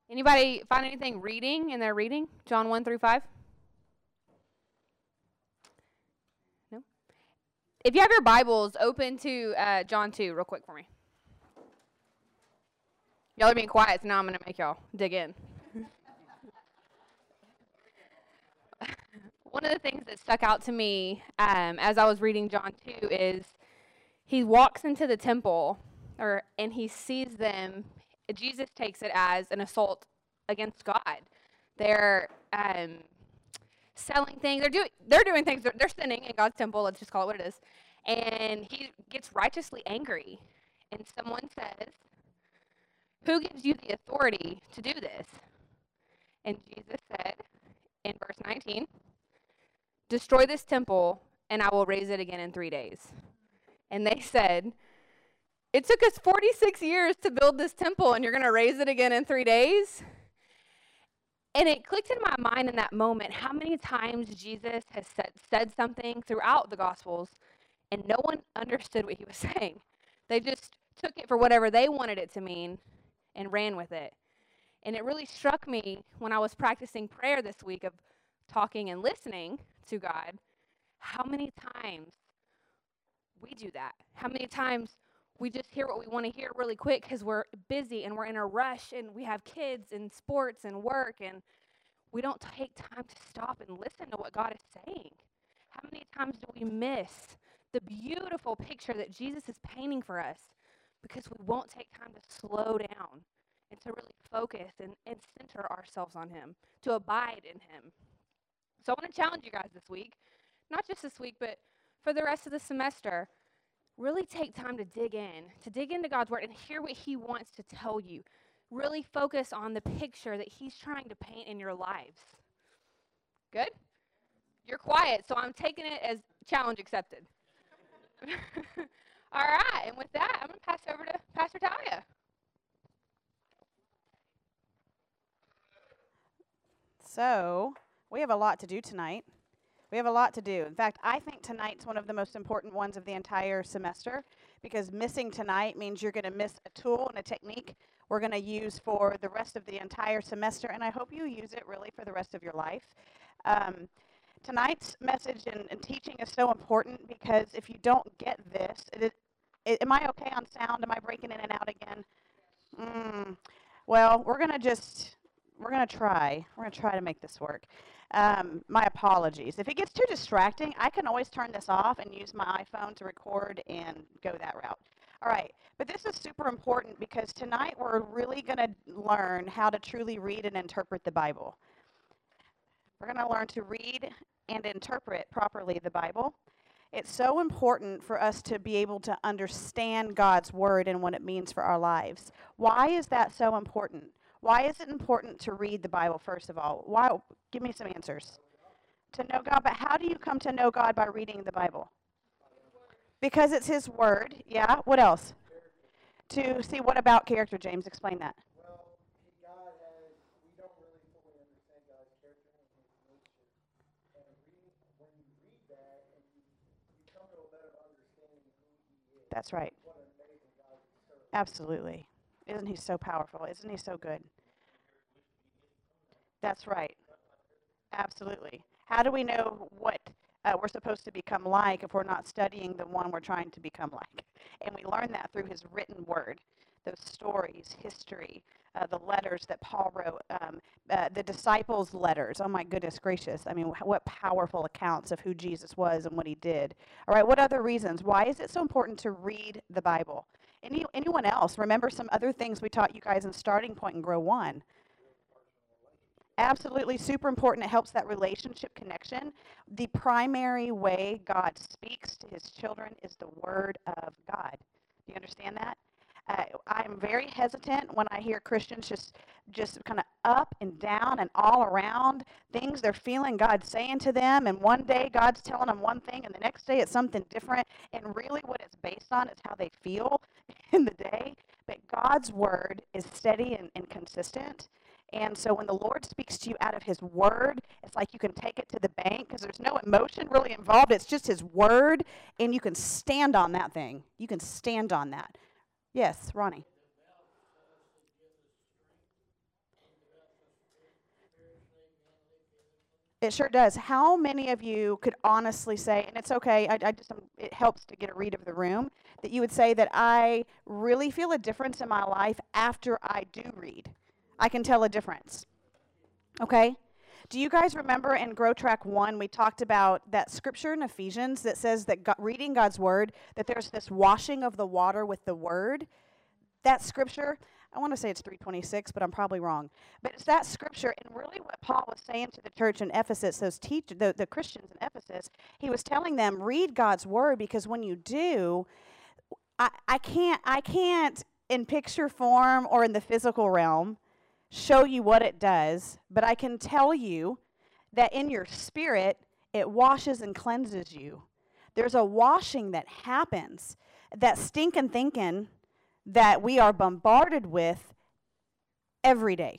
Anybody find anything reading in their reading? John 1 through 5? No? If you have your Bibles, open to John 2 real quick for me. Y'all are being quiet, so now I'm going to make y'all dig in. One of the things that stuck out to me as I was reading John 2 is he walks into the temple and he sees them. Jesus takes it as an assault against God. They're selling things. They're doing things. They're sinning in God's temple. Let's just call it what it is. And he gets righteously angry. And someone says, "Who gives you the authority to do this?" And Jesus said in verse 19, "Destroy this temple, and I will raise it again in 3 days." And they said, "It took us 46 years to build this temple, and you're going to raise it again in 3 days?" And it clicked in my mind in that moment how many times Jesus has said something throughout the Gospels, and no one understood what he was saying. They just took it for whatever they wanted it to mean and ran with it. And it really struck me when I was practicing prayer this week of talking and listening to God, how many times we do that. How many times we just hear what we want to hear really quick because we're busy and we're in a rush and we have kids and sports and work, and we don't take time to stop and listen to what God is saying. How many times do we miss the beautiful picture that Jesus is painting for us because we won't take time to slow down and to really focus and center ourselves on him, to abide in him? So I want to challenge you guys this week, not just this week, but for the rest of the semester. Really take time to dig into God's word and hear what he wants to tell you. Really focus on the picture that he's trying to paint in your lives. Good? You're quiet, so I'm taking it as challenge accepted. All right, and with that, I'm going to pass over to Pastor Talia. So, we have a lot to do tonight. We have a lot to do. In fact, I think tonight's one of the most important ones of the entire semester, because missing tonight means you're going to miss a tool and a technique we're going to use for the rest of the entire semester, and I hope you use it really for the rest of your life. Tonight's message and teaching is so important because if you don't get this, am I okay on sound? Am I breaking in and out again? Well, we're going to try. We're going to try to make this work. My apologies. If it gets too distracting, I can always turn this off and use my iPhone to record and go that route. All right, but this is super important because tonight we're really going to learn how to truly read and interpret the Bible. We're going to learn to read and interpret properly the Bible. It's so important for us to be able to understand God's word and what it means for our lives. Why is that so important? Why is it important to read the Bible, first of all? Why? Give me some answers. To know God, but how do you come to know God by reading the Bible? Because it's his word, yeah. What else? To see what about character, James? Explain that. Well, God has, we don't really fully understand God's character and his nature. And when you read that, and you come to a better understanding of who he is. That's right. What an amazing God we serve. Absolutely. Isn't he so powerful? Isn't he so good? That's right. Absolutely. How do we know what we're supposed to become like if we're not studying the one we're trying to become like? And we learn that through his written word, those stories, history, the letters that Paul wrote, the disciples' letters. Oh my goodness gracious. I mean, what powerful accounts of who Jesus was and what he did. All right, what other reasons? Why is it so important to read the Bible? Anyone else? Remember some other things we taught you guys in Starting Point and Grow One. Absolutely, super important. It helps that relationship connection. The primary way God speaks to his children is the word of God. Do you understand that? I'm very hesitant when I hear Christians just kind of up and down and all around things they're feeling God saying to them, and one day God's telling them one thing and the next day it's something different, and really what it's based on is how they feel in the day. But God's word is steady and consistent. And so when the Lord speaks to you out of his word, it's like you can take it to the bank because there's no emotion really involved. It's just his word, and you can stand on that thing. You can stand on that. Yes, Ronnie. It sure does. How many of you could honestly say, and it's okay, it helps to get a read of the room, that you would say that I really feel a difference in my life after I do read? I can tell a difference. Okay? Do you guys remember in Grow Track 1, we talked about that scripture in Ephesians that says that reading God's word, that there's this washing of the water with the word? That scripture, I want to say it's 3:26, but I'm probably wrong. But it's that scripture, and really what Paul was saying to the church in Ephesus, the Christians in Ephesus, he was telling them, read God's word, because when you do, I can't in picture form or in the physical realm show you what it does, but I can tell you that in your spirit, it washes and cleanses you. There's a washing that happens, that stinking thinking that we are bombarded with every day.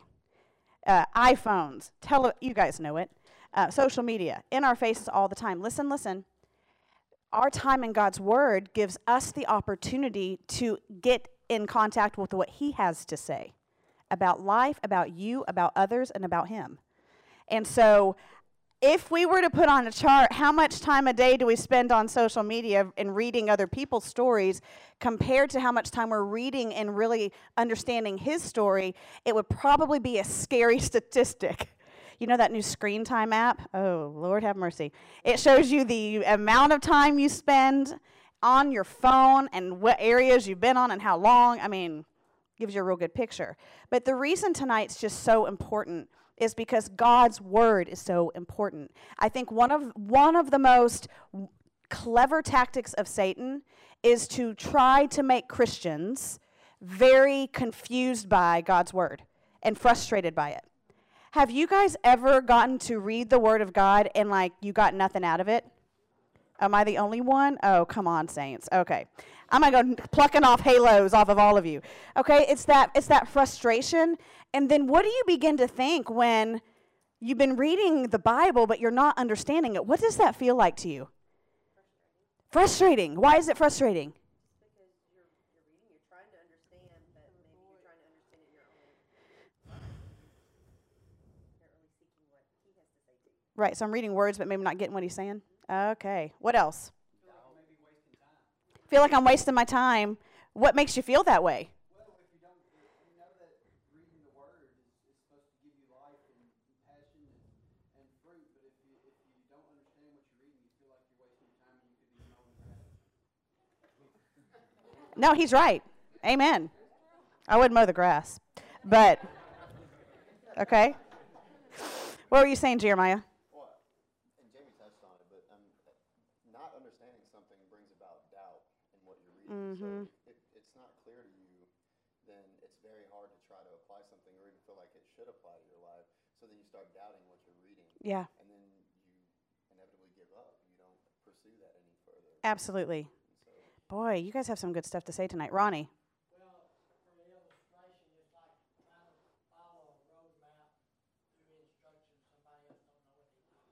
iPhones, you guys know it, social media, in our faces all the time. Listen. Our time in God's word gives us the opportunity to get in contact with what he has to say about life, about you, about others, and about him. And so if we were to put on a chart, how much time a day do we spend on social media and reading other people's stories compared to how much time we're reading and really understanding his story, it would probably be a scary statistic. You know that new screen time app? Oh, Lord have mercy. It shows you the amount of time you spend on your phone and what areas you've been on and how long. I mean, gives you a real good picture. But the reason tonight's just so important is because God's word is so important. I think one of the most clever tactics of Satan is to try to make Christians very confused by God's word and frustrated by it. Have you guys ever gotten to read the word of God and like you got nothing out of it? Am I the only one? Oh, come on, saints. Okay. I'm going to go plucking off halos off of all of you. Okay, it's that frustration. And then what do you begin to think when you've been reading the Bible but you're not understanding it? What does that feel like to you? Frustrating. Why is it frustrating? Because you're reading, you're trying to understand, but maybe you're trying to understand it your own. You're not really seeking what he has to say to you. Right, so I'm reading words but maybe not getting what he's saying. Okay, what else? Feel like I'm wasting my time. What makes you feel that way? Well, if you don't, you know that reading the word is supposed to give you life and passion and fruit, but if you don't understand what you're reading, you feel like you're wasting your time and you could be mowing grass. No, he's right. Amen. I wouldn't mow the grass. But, okay. What were you saying, Jeremiah? Well, and Jamie touched on it, but not understanding something brings about doubt in what you're reading. Mm-hmm. So if it's not clear to you, then it's very hard to try to apply something or even feel like it should apply to your life. So then you start doubting what you're reading. Yeah. And then you inevitably give up. You don't pursue that any further. Absolutely. So, Boy, you guys have some good stuff to say tonight. Ronnie. Well, for the illustration, it's like trying to follow a roadmap through instructions somebody else don't know what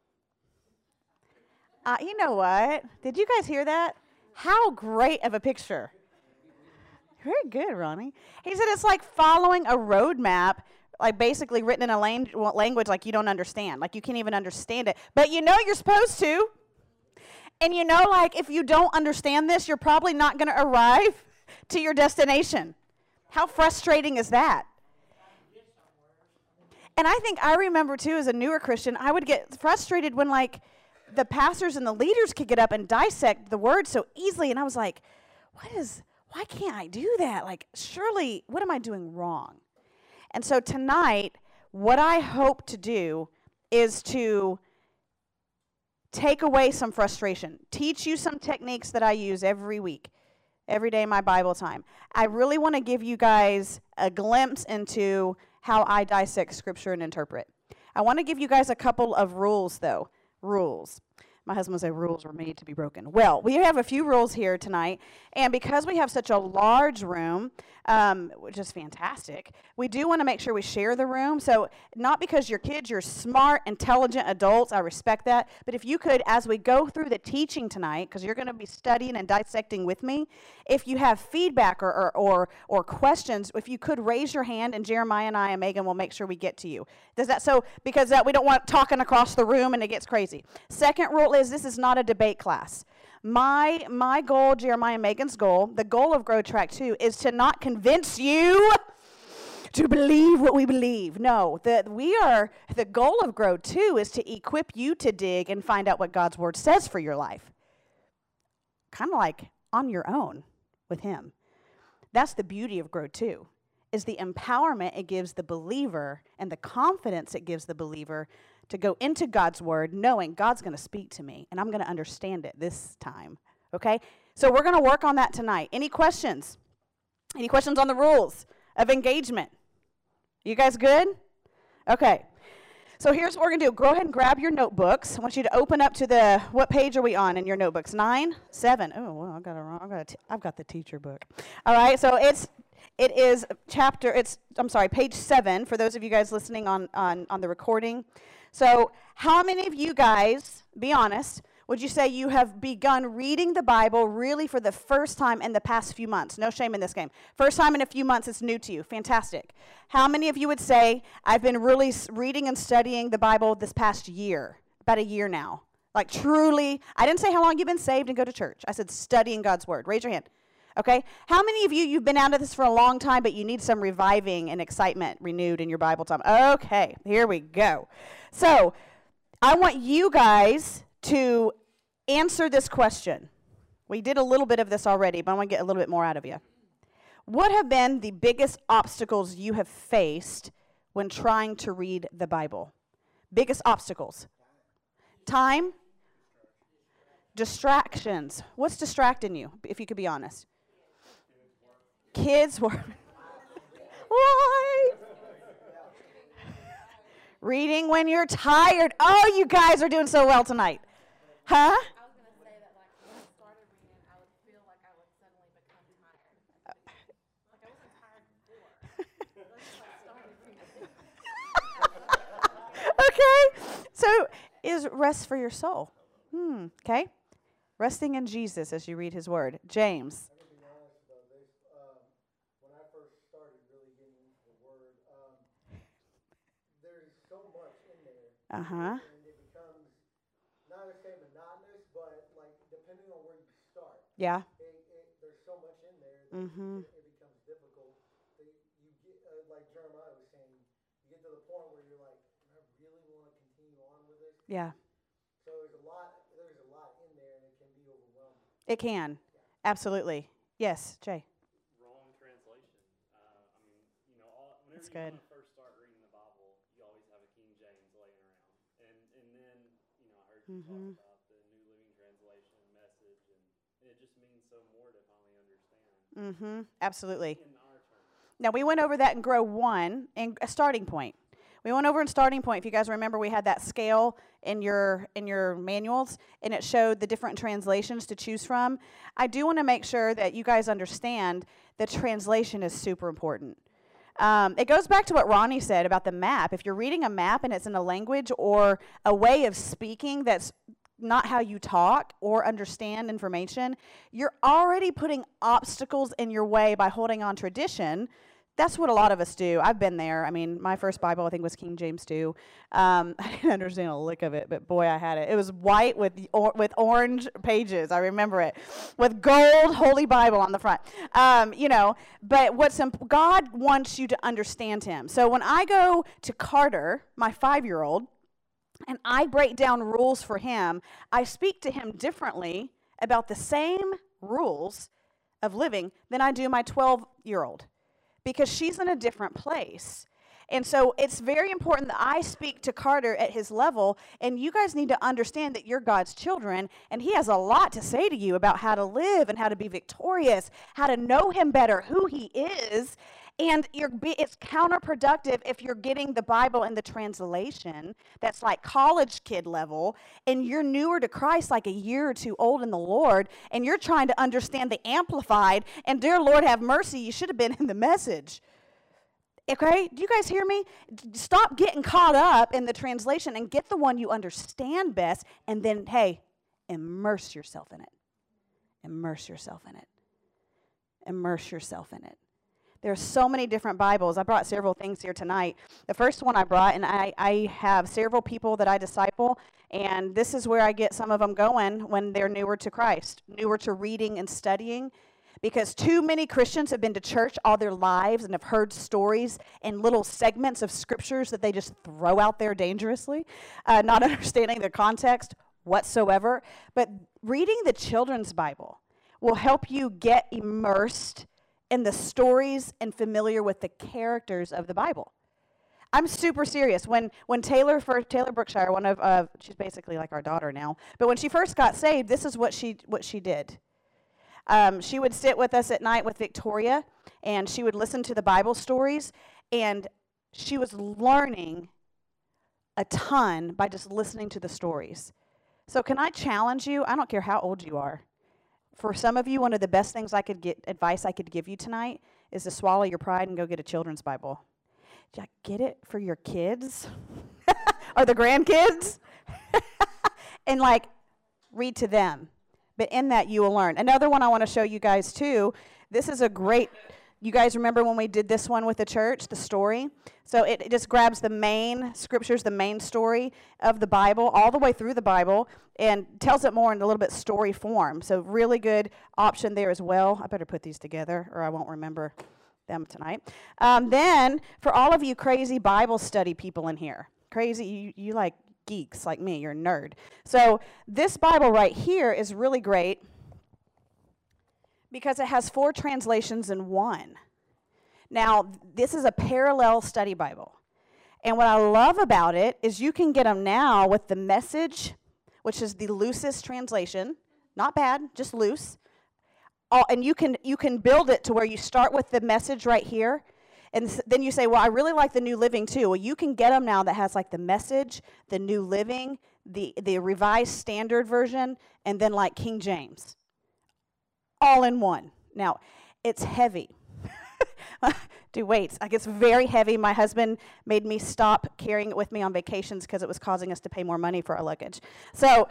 they're doing. You know what? Did you guys hear that? How great of a picture. Very good, Ronnie. He said it's like following a roadmap, like basically written in a language like you don't understand, like you can't even understand it. But you know you're supposed to. And you know, like, if you don't understand this, you're probably not going to arrive to your destination. How frustrating is that? And I remember, too, as a newer Christian, I would get frustrated when, like, the pastors and the leaders could get up and dissect the word so easily. And I was like, why can't I do that? Like, surely, what am I doing wrong? And so tonight, what I hope to do is to take away some frustration, teach you some techniques that I use every week, every day in my Bible time. I really want to give you guys a glimpse into how I dissect Scripture and interpret. I want to give you guys a couple of rules, though. Rules. My husband would say rules were made to be broken. Well, we have a few rules here tonight, and because we have such a large room, which is fantastic, we do want to make sure we share the room. So not because you're kids, you're smart, intelligent adults. I respect that. But if you could, as we go through the teaching tonight, because you're going to be studying and dissecting with me, if you have feedback or questions, if you could raise your hand, and Jeremiah and I and Megan will make sure we get to you. Does that so? Because we don't want talking across the room and it gets crazy. Second rule is this is not a debate class. My goal, Jeremiah and Megan's goal, the goal of Grow Track 2 is to not convince you to believe what we believe. No, the goal of Grow 2 is to equip you to dig and find out what God's word says for your life. Kind of like on your own with him. That's the beauty of Grow 2, is the empowerment it gives the believer and the confidence it gives the believer to go into God's word knowing God's going to speak to me and I'm going to understand it this time. Okay? So we're going to work on that tonight. Any questions? Any questions on the rules of engagement? You guys good? Okay. So here's what we're going to do. Go ahead and grab your notebooks. I want you to open up to what page are we on in your notebooks? 9? 7? Oh, well, I got it wrong. I've got the teacher book. All right, so it is page 7 for those of you guys listening on the recording. So how many of you guys, be honest, would you say you have begun reading the Bible really for the first time in the past few months? No shame in this game. First time in a few months, it's new to you. Fantastic. How many of you would say, I've been really reading and studying the Bible this past year, about a year now? Like truly, I didn't say how long you've been saved and go to church. I said studying God's word. Raise your hand. Okay? How many of you've been out of this for a long time, but you need some reviving and excitement renewed in your Bible time? Okay, here we go. So I want you guys to answer this question. We did a little bit of this already, but I want to get a little bit more out of you. What have been the biggest obstacles you have faced when trying to read the Bible? Biggest obstacles? Time? Distractions. What's distracting you, if you could be honest? Kids work. Why? Reading when you're tired. Oh, you guys are doing so well tonight. Huh? I was going to say that, like, when I started reading, I would feel like I would suddenly become tired. Like, I wasn't tired before. I started reading. Okay. So, is rest for your soul. Okay. Resting in Jesus as you read his word. James. I can be honest about this. When I first started really getting into the word, there's so much in there. Uh-huh. And it becomes, not to say monotonous, but like depending on where you start. Yeah. There's so much in there that it becomes difficult. You get, like Jeremiah was saying, you get to the point where you're like, I really want to continue on with this. Yeah. So there's a lot in there, and it can be overwhelming. It can. Absolutely. Yes, Jay. Wrong translation. Whenever That's you good. want to first start reading the Bible, you always have a King James laying around. And then, I heard you talk about the New Living Translation message, and it just means so more to finally understand. Absolutely. In our terms. Now, we went over that in Grow 1, in a starting point. We went over in starting point. If you guys remember, we had that scale in your manuals, and it showed the different translations to choose from. I do want to make sure that you guys understand that translation is super important. It goes back to what Ronnie said about the map. If you're reading a map and it's in a language or a way of speaking that's not how you talk or understand information, you're already putting obstacles in your way by holding on tradition. That's what a lot of us do. I've been there. I mean, my first Bible, I think, was King James too. I didn't understand a lick of it, but boy, I had it. It was white with orange pages. I remember it. With gold Holy Bible on the front. But God wants you to understand him. So when I go to Carter, my 5-year-old, and I break down rules for him, I speak to him differently about the same rules of living than I do my 12-year-old. Because she's in a different place. And so it's very important that I speak to Carter at his level, and you guys need to understand that you're God's children, and he has a lot to say to you about how to live and how to be victorious, how to know him better, who he is. And it's counterproductive if you're getting the Bible in the translation that's like college kid level, and you're newer to Christ, like a year or two old in the Lord, and you're trying to understand the Amplified, and dear Lord have mercy, you should have been in the Message. Okay, do you guys hear me? Stop getting caught up in the translation and get the one you understand best, and then, hey, immerse yourself in it. Immerse yourself in it. Immerse yourself in it. There are so many different Bibles. I brought several things here tonight. The first one I brought, and I have several people that I disciple, and this is where I get some of them going when they're newer to Christ, newer to reading and studying, because too many Christians have been to church all their lives and have heard stories and little segments of scriptures that they just throw out there dangerously, not understanding the context whatsoever. But reading the children's Bible will help you get immersed in the stories and familiar with the characters of the Bible. I'm super serious. When Taylor Brookshire, one of she's basically like our daughter now, but when she first got saved, this is what she did. She would sit with us at night with Victoria, and she would listen to the Bible stories, and she was learning a ton by just listening to the stories. So can I challenge you? I don't care how old you are. For some of you, one of the best things advice I could give you tonight is to swallow your pride and go get a children's Bible. Yeah, get it for your kids or the grandkids and like read to them. But in that you will learn. Another one I want to show you guys too. This is a great, you guys remember when we did this one with the church, the story? So it just grabs the main scriptures, the main story of the Bible, all the way through the Bible, and tells it more in a little bit story form. So really good option there as well. I better put these together or I won't remember them tonight. Then for all of you crazy Bible study people in here, crazy, you like geeks like me, you're a nerd. So this Bible right here is really great because it has 4 translations in one. Now, this is a parallel study Bible. And what I love about it is you can get them now with the Message, which is the loosest translation. Not bad, just loose. And you can build it to where you start with the Message right here, and then you say, well, I really like the New Living too. Well, you can get them now that has like the Message, the New Living, the Revised Standard Version, and then like King James. All in one. Now, it's heavy. Do weights. Like it's very heavy. My husband made me stop carrying it with me on vacations because it was causing us to pay more money for our luggage. So,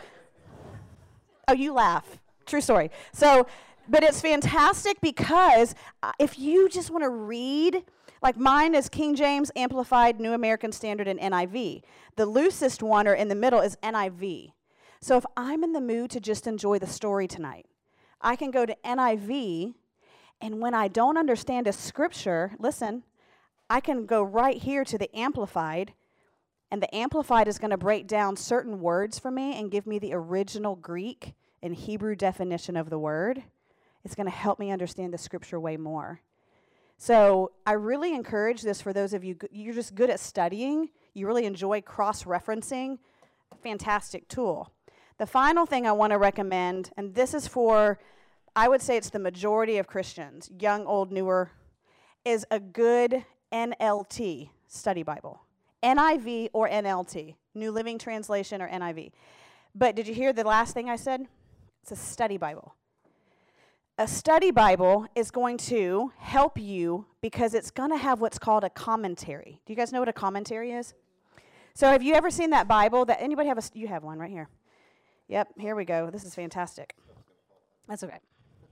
oh, you laugh. True story. So, but it's fantastic because if you just want to read, like mine is King James, Amplified, New American Standard, and NIV. The loosest one or in the middle is NIV. So if I'm in the mood to just enjoy the story tonight, I can go to NIV, and when I don't understand a scripture, listen, I can go right here to the Amplified, and the Amplified is going to break down certain words for me and give me the original Greek and Hebrew definition of the word. It's going to help me understand the scripture way more. So I really encourage this for those of you, you're just good at studying, you really enjoy cross-referencing, fantastic tool. The final thing I want to recommend, and this is for, I would say it's the majority of Christians, young, old, newer, is a good NLT study Bible. NIV or NLT, New Living Translation or NIV. But did you hear the last thing I said? It's a study Bible. A study Bible is going to help you because it's going to have what's called a commentary. Do you guys know what a commentary is? So have you ever seen that Bible? That anybody have you have one right here. Yep, here we go. This is fantastic. That's okay.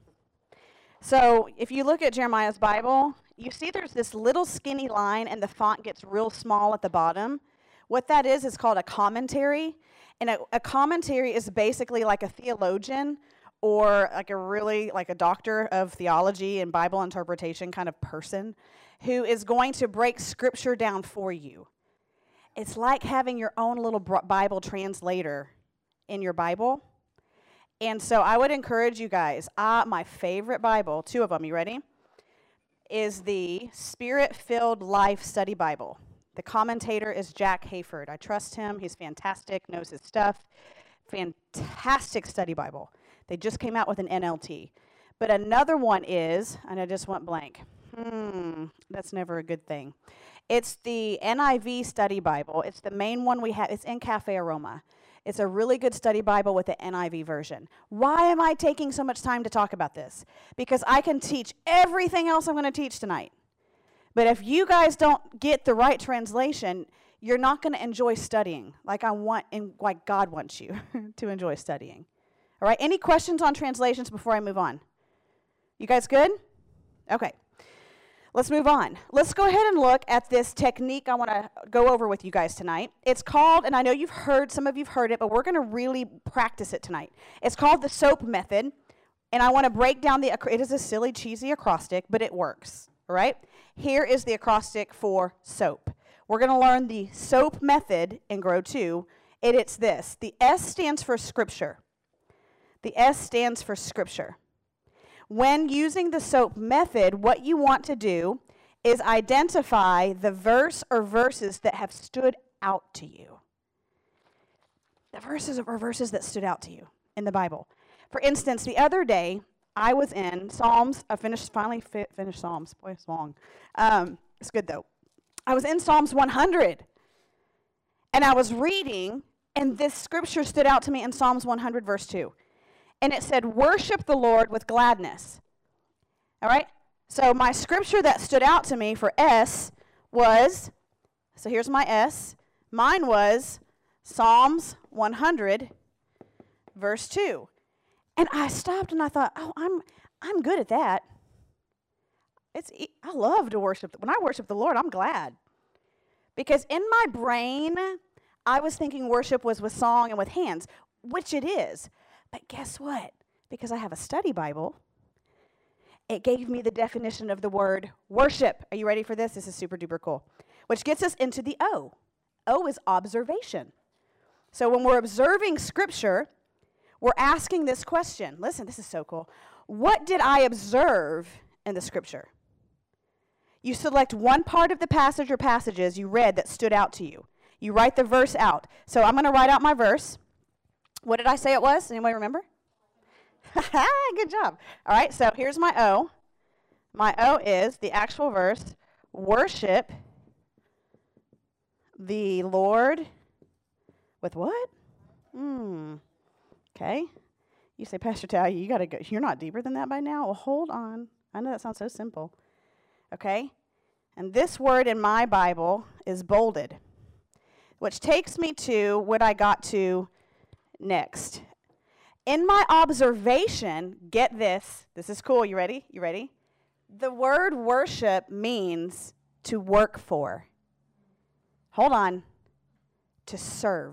So if you look at Jeremiah's Bible, you see there's this little skinny line and the font gets real small at the bottom. What that is called a commentary. And a commentary is basically like a theologian or like a doctor of theology and Bible interpretation kind of person who is going to break scripture down for you. It's like having your own little Bible translator in your Bible. And so I would encourage you guys, my favorite Bible, 2 of them, you ready? Is the Spirit-Filled Life Study Bible. The commentator is Jack Hayford. I trust him. He's fantastic, knows his stuff. Fantastic study Bible. They just came out with an NLT. But another one is, and I just went blank. That's never a good thing. It's the NIV Study Bible. It's the main one we have. It's in Cafe Aroma. It's a really good study Bible with the NIV version. Why am I taking so much time to talk about this? Because I can teach everything else I'm going to teach tonight. But if you guys don't get the right translation, you're not going to enjoy studying like I want and like God wants you to enjoy studying. All right, any questions on translations before I move on? You guys good? Okay. Let's move on. Let's go ahead and look at this technique I want to go over with you guys tonight. It's called, and I know some of you've heard it, but we're going to really practice it tonight. It's called the SOAP method, and I want to break down it is a silly, cheesy acrostic, but it works, all right? Here is the acrostic for SOAP. We're going to learn the SOAP method in Grow 2, and it's this. The S stands for Scripture. The S stands for Scripture. When using the SOAP method, what you want to do is identify the verse or verses that have stood out to you. The verses or verses that stood out to you in the Bible. For instance, the other day, I was in Psalms. I finally finished Psalms. Boy, it's long. It's good, though. I was in Psalms 100, and I was reading, and this scripture stood out to me in Psalms 100, verse 2. And it said, worship the Lord with gladness. All right? So my scripture that stood out to me for S was, so here's my S. Mine was Psalms 100, verse 2. And I stopped and I thought, oh, I'm good at that. I love to worship. When I worship the Lord, I'm glad. Because in my brain, I was thinking worship was with song and with hands, which it is. But guess what? Because I have a study Bible, it gave me the definition of the word worship. Are you ready for this? This is super duper cool. Which gets us into the O. O is observation. So when we're observing Scripture, we're asking this question. Listen, this is so cool. What did I observe in the Scripture? You select one part of the passage or passages you read that stood out to you. You write the verse out. So I'm going to write out my verse. What did I say it was? Anybody remember? Good job. All right, so here's my O. My O is the actual verse. Worship the Lord with what? Okay. You say, Pastor Talia, you got to go. You're not deeper than that by now? Well, hold on. I know that sounds so simple. Okay? And this word in my Bible is bolded, which takes me to what I got to next. In my observation, get this. This is cool. You ready? You ready? The word worship means to work for. Hold on. To serve.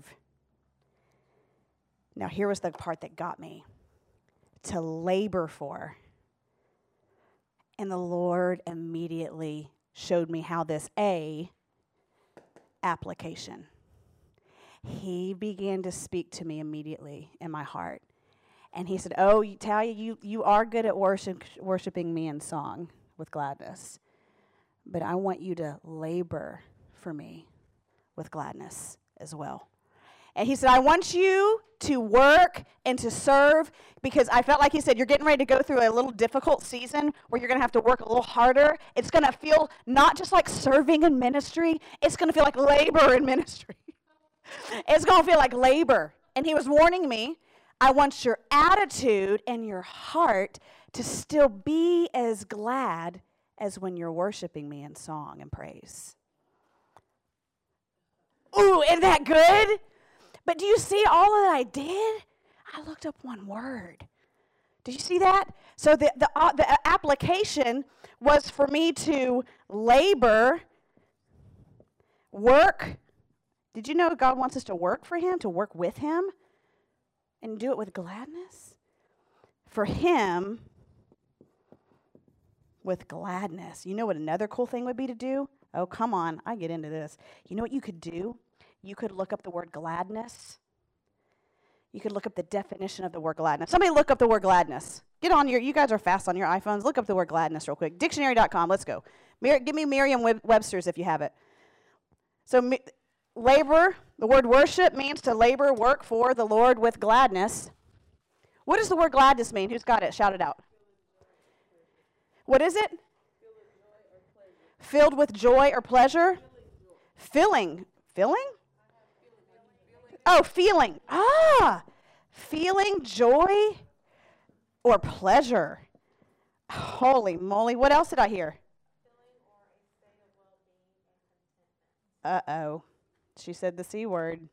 Now, here was the part that got me. To labor for. And the Lord immediately showed me how this application. He began to speak to me immediately in my heart. And he said, oh, Talia, you are good at worshiping me in song with gladness. But I want you to labor for me with gladness as well. And he said, I want you to work and to serve, because I felt like he said, you're getting ready to go through a little difficult season where you're going to have to work a little harder. It's going to feel not just like serving in ministry. It's going to feel like labor in ministry. It's going to feel like labor. And he was warning me, I want your attitude and your heart to still be as glad as when you're worshiping me in song and praise. Ooh, isn't that good? But do you see all that I did? I looked up one word. Did you see that? So the application was for me to labor, work. Did you know God wants us to work for him, to work with him, and do it with gladness? For him, with gladness. You know what another cool thing would be to do? Oh, come on, I get into this. You know what you could do? You could look up the word gladness. You could look up the definition of the word gladness. Somebody look up the word gladness. Get on you guys are fast on your iPhones. Look up the word gladness real quick. Dictionary.com, let's go. Give me Merriam-Webster's if you have it. So labor, the word worship means to labor, work for the Lord with gladness. What does the word gladness mean? Who's got it? Shout it out. What is it? Filled with joy or pleasure? Filling. Filling? Oh, feeling. Ah, feeling joy or pleasure. Holy moly. What else did I hear? Uh-oh. She said the C word.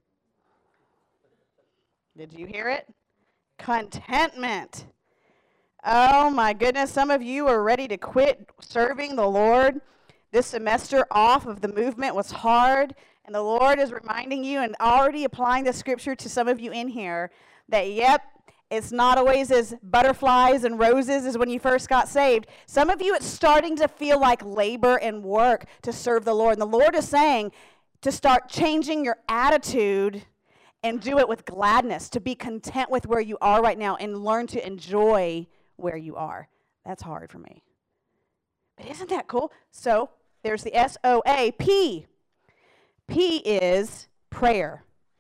Did you hear it? Contentment. Oh my goodness. Some of you are ready to quit serving the Lord. This semester off of the movement was hard. And the Lord is reminding you and already applying the scripture to some of you in here that, yep, it's not always as butterflies and roses as when you first got saved. Some of you, it's starting to feel like labor and work to serve the Lord. And the Lord is saying to start changing your attitude and do it with gladness, to be content with where you are right now and learn to enjoy where you are. That's hard for me. But isn't that cool? So there's the S-O-A-P. P is prayer.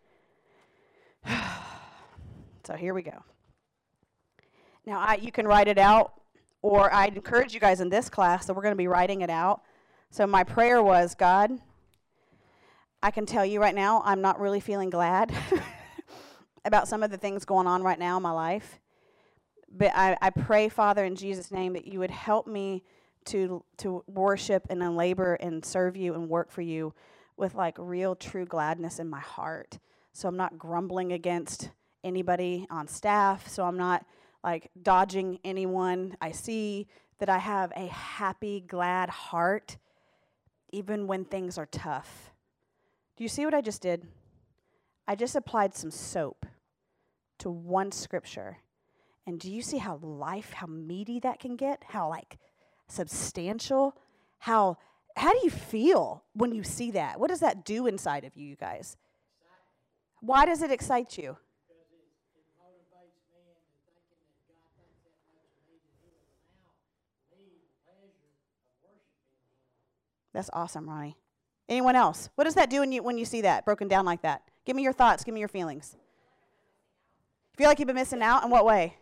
So here we go. Now, you can write it out, or I'd encourage you guys in this class that we're going to be writing it out. So my prayer was, God, I can tell you right now, I'm not really feeling glad about some of the things going on right now in my life. But I pray, Father, in Jesus' name, that you would help me to worship and then labor and serve you and work for you with like real, true gladness in my heart. So I'm not grumbling against anybody on staff. So I'm not like dodging anyone I see, that I have a happy, glad heart, even when things are tough. Do you see what I just did? I just applied some soap to one scripture. And do you see how meaty that can get? How like substantial? How do you feel when you see that? What does that do inside of you, you guys? Why does it excite you? Because it motivates me into thinking that God thinks that much of me that He would allow me the pleasure of worshiping Him. That's awesome, Ronnie. Anyone else? What does that do when you see that broken down like that? Give me your thoughts. Give me your feelings. Feel like you've been missing out? In what way?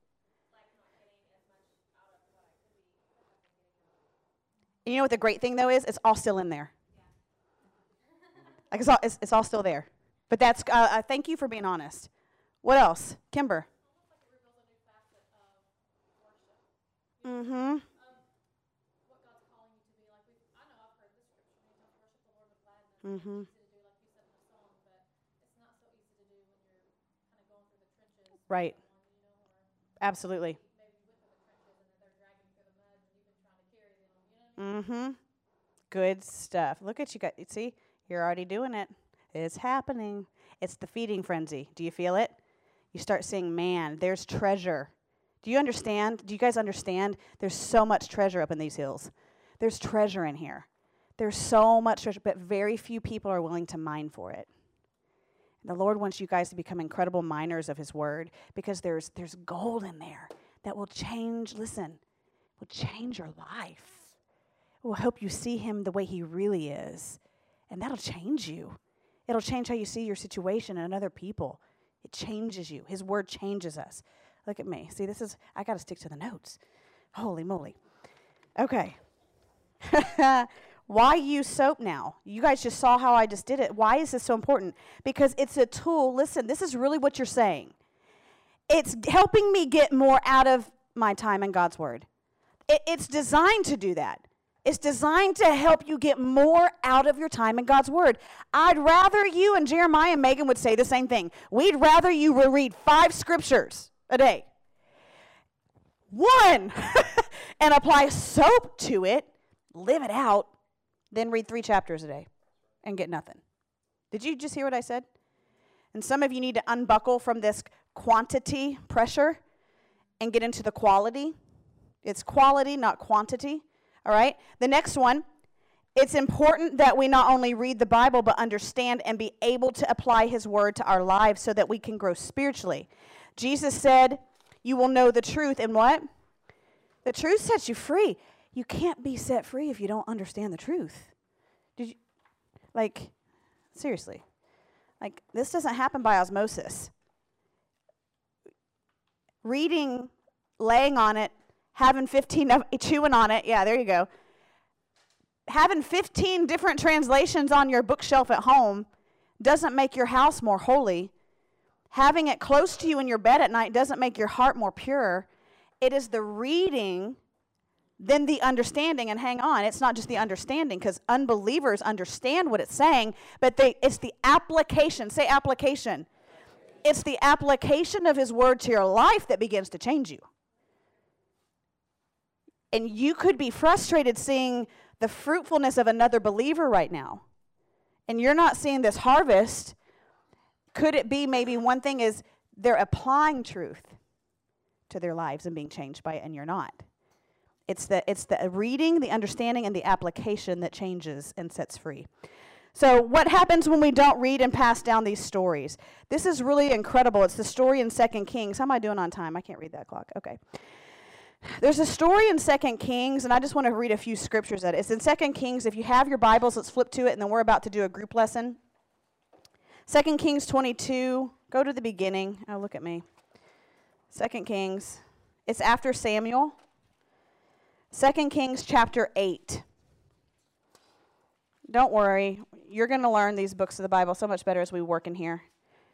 And you know what the great thing, though, is? It's all still in there. Like it's all still there. But that's, thank you for being honest. What else? Kimber. Mm-hmm. Mm-hmm. Right. Absolutely. Mm-hmm. Good stuff. Look at you guys. See, you're already doing it. It's happening. It's the feeding frenzy. Do you feel it? You start seeing, man, there's treasure. Do you understand? Do you guys understand? There's so much treasure up in these hills. There's treasure in here. There's so much treasure, but very few people are willing to mine for it. The Lord wants you guys to become incredible miners of His Word, because there's gold in there that will change, will change your life. It will help you see Him the way He really is. And that'll change you. It'll change how you see your situation and other people. It changes you. His Word changes us. Look at me. See, I got to stick to the notes. Holy moly. Okay. Why use soap now? You guys just saw how I just did it. Why is this so important? Because it's a tool. Listen, this is really what you're saying. It's helping me get more out of my time in God's Word. It's designed to do that. It's designed to help you get more out of your time in God's Word. I'd rather you, and Jeremiah and Megan would say the same thing, we'd rather you read 5 scriptures a day. 1, and apply soap to it, live it out, then read 3 chapters a day and get nothing. Did you just hear what I said? And some of you need to unbuckle from this quantity pressure and get into the quality. It's quality, not quantity. All right? The next one, it's important that we not only read the Bible, but understand and be able to apply His Word to our lives so that we can grow spiritually. Jesus said, you will know the truth, and what? The truth sets you free. You can't be set free if you don't understand the truth. Seriously. This doesn't happen by osmosis. Reading, laying on it, having 15 of chewing on it, yeah, there you go. Having 15 different translations on your bookshelf at home doesn't make your house more holy. Having it close to you in your bed at night doesn't make your heart more pure. It is the reading, then the understanding. And hang on, it's not just the understanding, because unbelievers understand what it's saying, but it's the application. Say application. It's the application of his word to your life that begins to change you. And you could be frustrated seeing the fruitfulness of another believer right now, and you're not seeing this harvest. Could it be maybe one thing is they're applying truth to their lives and being changed by it, and you're not? It's the reading, the understanding, and the application that changes and sets free. So what happens when we don't read and pass down these stories? This is really incredible. It's the story in 2 Kings. How am I doing on time? I can't read that clock. Okay. There's a story in 2 Kings, and I just want to read a few scriptures at it. It's in 2 Kings. If you have your Bibles, let's flip to it, and then we're about to do a group lesson. 2 Kings 22. Go to the beginning. Oh, look at me. 2 Kings. It's after Samuel. 2 Kings chapter 8. Don't worry. You're going to learn these books of the Bible so much better as we work in here.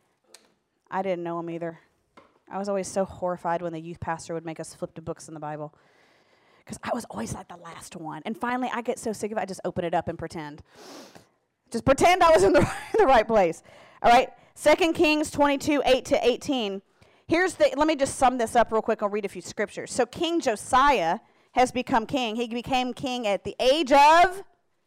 I didn't know them either. I was always so horrified when the youth pastor would make us flip to books in the Bible, because I was always like the last one. And finally, I get so sick of it, I just open it up and pretend. Just pretend I was in the right place. All right, 2 Kings 22, 8 to 18. Let me just sum this up real quick. I'll read a few scriptures. So King Josiah has become king. He became king at the age of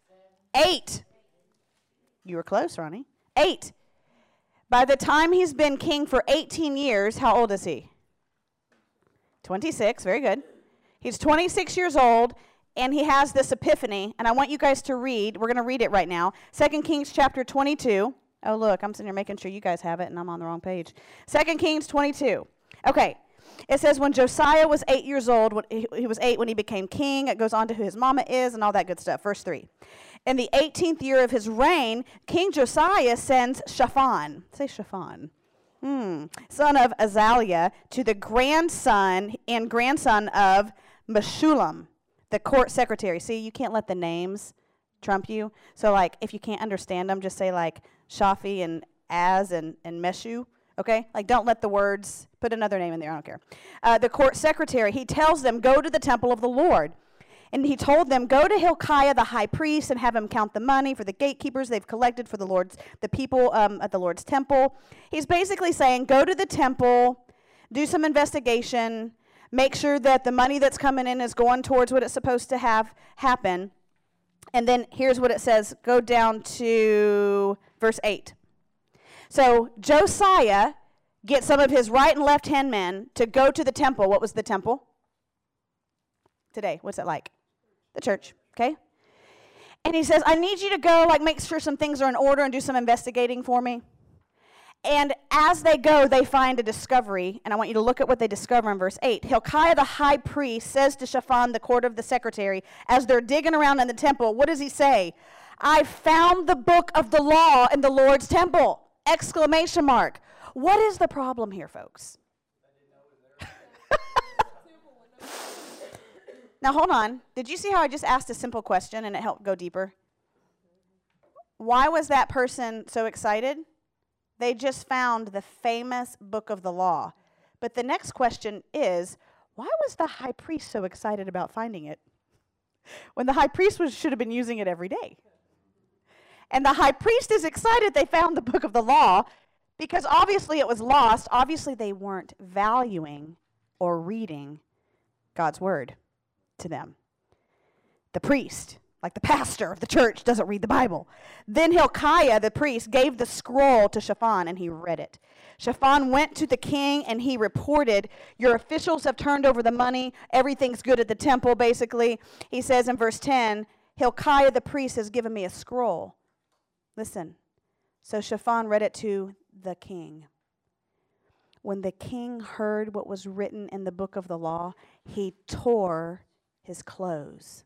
8. You were close, Ronnie. 8. By the time he's been king for 18 years, how old is he? 26, very good. He's 26 years old, and he has this epiphany, and I want you guys to read. We're going to read it right now. 2 Kings chapter 22. Oh, look, I'm sitting here making sure you guys have it, and I'm on the wrong page. 2 Kings 22. Okay. It says when Josiah was 8 years old, he was 8 when he became king. It goes on to who his mama is and all that good stuff. Verse 3. In the 18th year of his reign, King Josiah sends Shaphan. Say Shaphan. Son of Azaliah, to the grandson of Meshullam, the court secretary. See, you can't let the names trump you. So, like, if you can't understand them, just say, like, Shafi and Az and Meshu. Okay? Like, don't let the words, put another name in there, I don't care. The court secretary, he tells them, go to the temple of the Lord. And he told them, go to Hilkiah the high priest and have him count the money for the gatekeepers they've collected for the people at the Lord's temple. He's basically saying, go to the temple, do some investigation, make sure that the money that's coming in is going towards what it's supposed to have happen. And then here's what it says. Go down to verse 8. So Josiah gets some of his right and left hand men to go to the temple. What was the temple? Today, what's it like? The church, okay? And he says, I need you to go, like, make sure some things are in order and do some investigating for me. And as they go, they find a discovery, and I want you to look at what they discover in verse 8. Hilkiah the high priest says to Shaphan, the court of the secretary, as they're digging around in the temple, what does he say? I found the book of the law in the Lord's temple! Exclamation mark. What is the problem here, folks? Now, hold on. Did you see how I just asked a simple question and it helped go deeper? Why was that person so excited? They just found the famous book of the law. But the next question is, why was the high priest so excited about finding it when the high priest should have been using it every day? And the high priest is excited they found the book of the law because obviously it was lost. Obviously they weren't valuing or reading God's word to them. The priest, like the pastor of the church, doesn't read the Bible. Then Hilkiah, the priest, gave the scroll to Shaphan, and he read it. Shaphan went to the king, and he reported, your officials have turned over the money. Everything's good at the temple, basically. He says in verse 10, Hilkiah, the priest, has given me a scroll. Listen. So Shaphan read it to the king. When the king heard what was written in the book of the law, he tore his clothes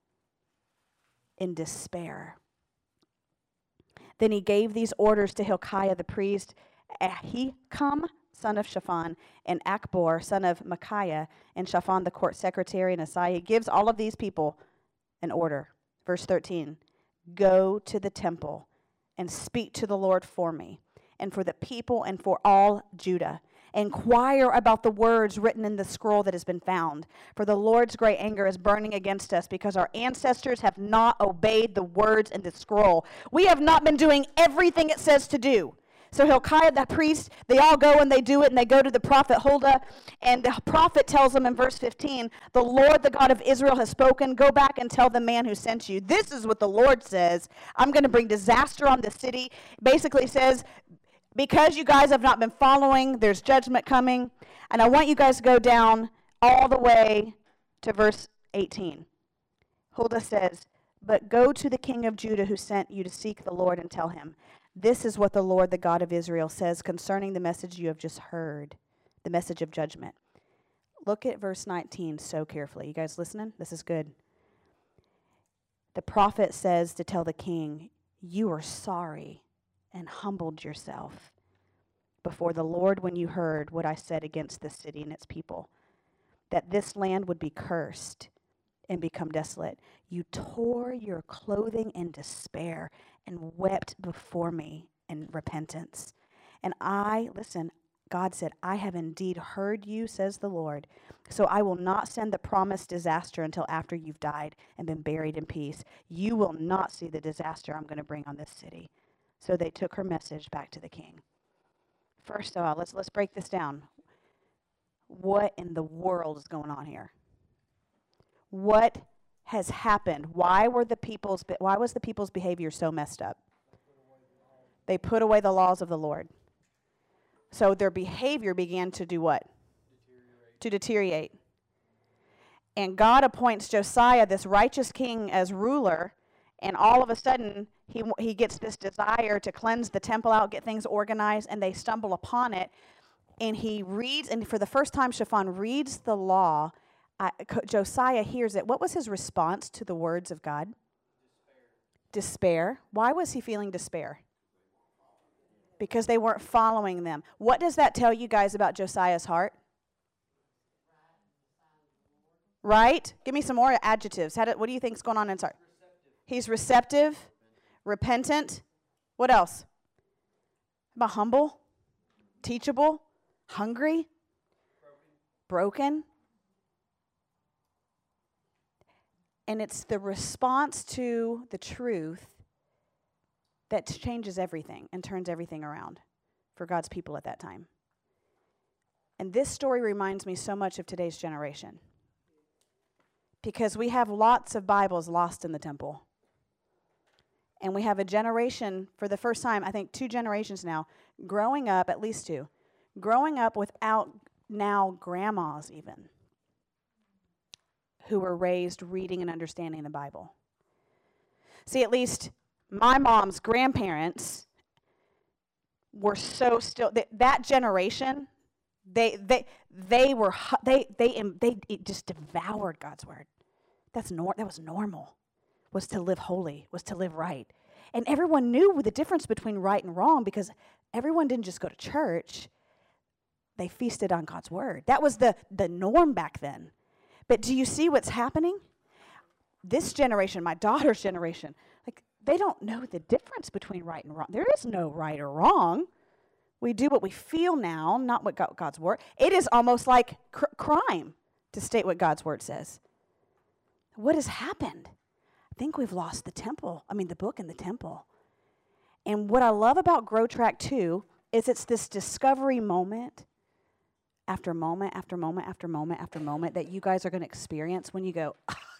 in despair. Then he gave these orders to Hilkiah the priest, Ahikam, son of Shaphan, and Akbor, son of Micaiah, and Shaphan the court secretary, and Asaiah. He gives all of these people an order. Verse 13, go to the temple and speak to the Lord for me and for the people and for all Judah. Inquire about the words written in the scroll that has been found. For the Lord's great anger is burning against us because our ancestors have not obeyed the words in the scroll. We have not been doing everything it says to do. So Hilkiah, the priest, they all go and they do it, and they go to the prophet Huldah, and the prophet tells them in verse 15, the Lord, the God of Israel, has spoken. Go back and tell the man who sent you. This is what the Lord says. I'm going to bring disaster on the city. Basically says, because you guys have not been following, there's judgment coming. And I want you guys to go down all the way to verse 18. Huldah says, but go to the king of Judah who sent you to seek the Lord and tell him, this is what the Lord, the God of Israel, says concerning the message you have just heard, the message of judgment. Look at verse 19 so carefully. You guys listening? This is good. The prophet says to tell the king, you are sorry and humbled yourself before the Lord when you heard what I said against this city and its people, that this land would be cursed and become desolate. You tore your clothing in despair and wept before me in repentance. And God said, I have indeed heard you, says the Lord. So I will not send the promised disaster until after you've died and been buried in peace. You will not see the disaster I'm going to bring on this city. So they took her message back to the king. First of all, let's break this down. What in the world is going on here? What has happened? Why was the people's behavior so messed up? They put away the laws of the Lord. So their behavior began to do what? To deteriorate. And God appoints Josiah, this righteous king, as ruler, and all of a sudden he gets this desire to cleanse the temple out, get things organized, and they stumble upon it. And he reads, and for the first time, Shaphan reads the law. Josiah hears it. What was his response to the words of God? Despair. Why was he feeling despair? Because they weren't following them. What does that tell you guys about Josiah's heart? Right? Give me some more adjectives. What do you think is going on in his heart? He's receptive, repentant. What else? About humble, teachable, hungry, broken. And it's the response to the truth that changes everything and turns everything around for God's people at that time. And this story reminds me so much of today's generation, because we have lots of Bibles lost in the temple. And we have a generation, for the first time, I think 2 generations now, growing up, at least 2, growing up without now grandmas even, who were raised reading and understanding the Bible. See, at least my mom's grandparents were so still, that generation, they just devoured God's word. That was normal, was to live holy, was to live right. And everyone knew the difference between right and wrong, because everyone didn't just go to church. They feasted on God's word. That was the norm back then. But do you see what's happening? This generation, my daughter's generation, they don't know the difference between right and wrong. There is no right or wrong. We do what we feel now, not what God's word. It is almost like crime to state what God's word says. What has happened? I think we've lost the book in the temple. And what I love about Grow Track 2 is it's this discovery moment after moment after moment after moment after moment that you guys are going to experience when you go,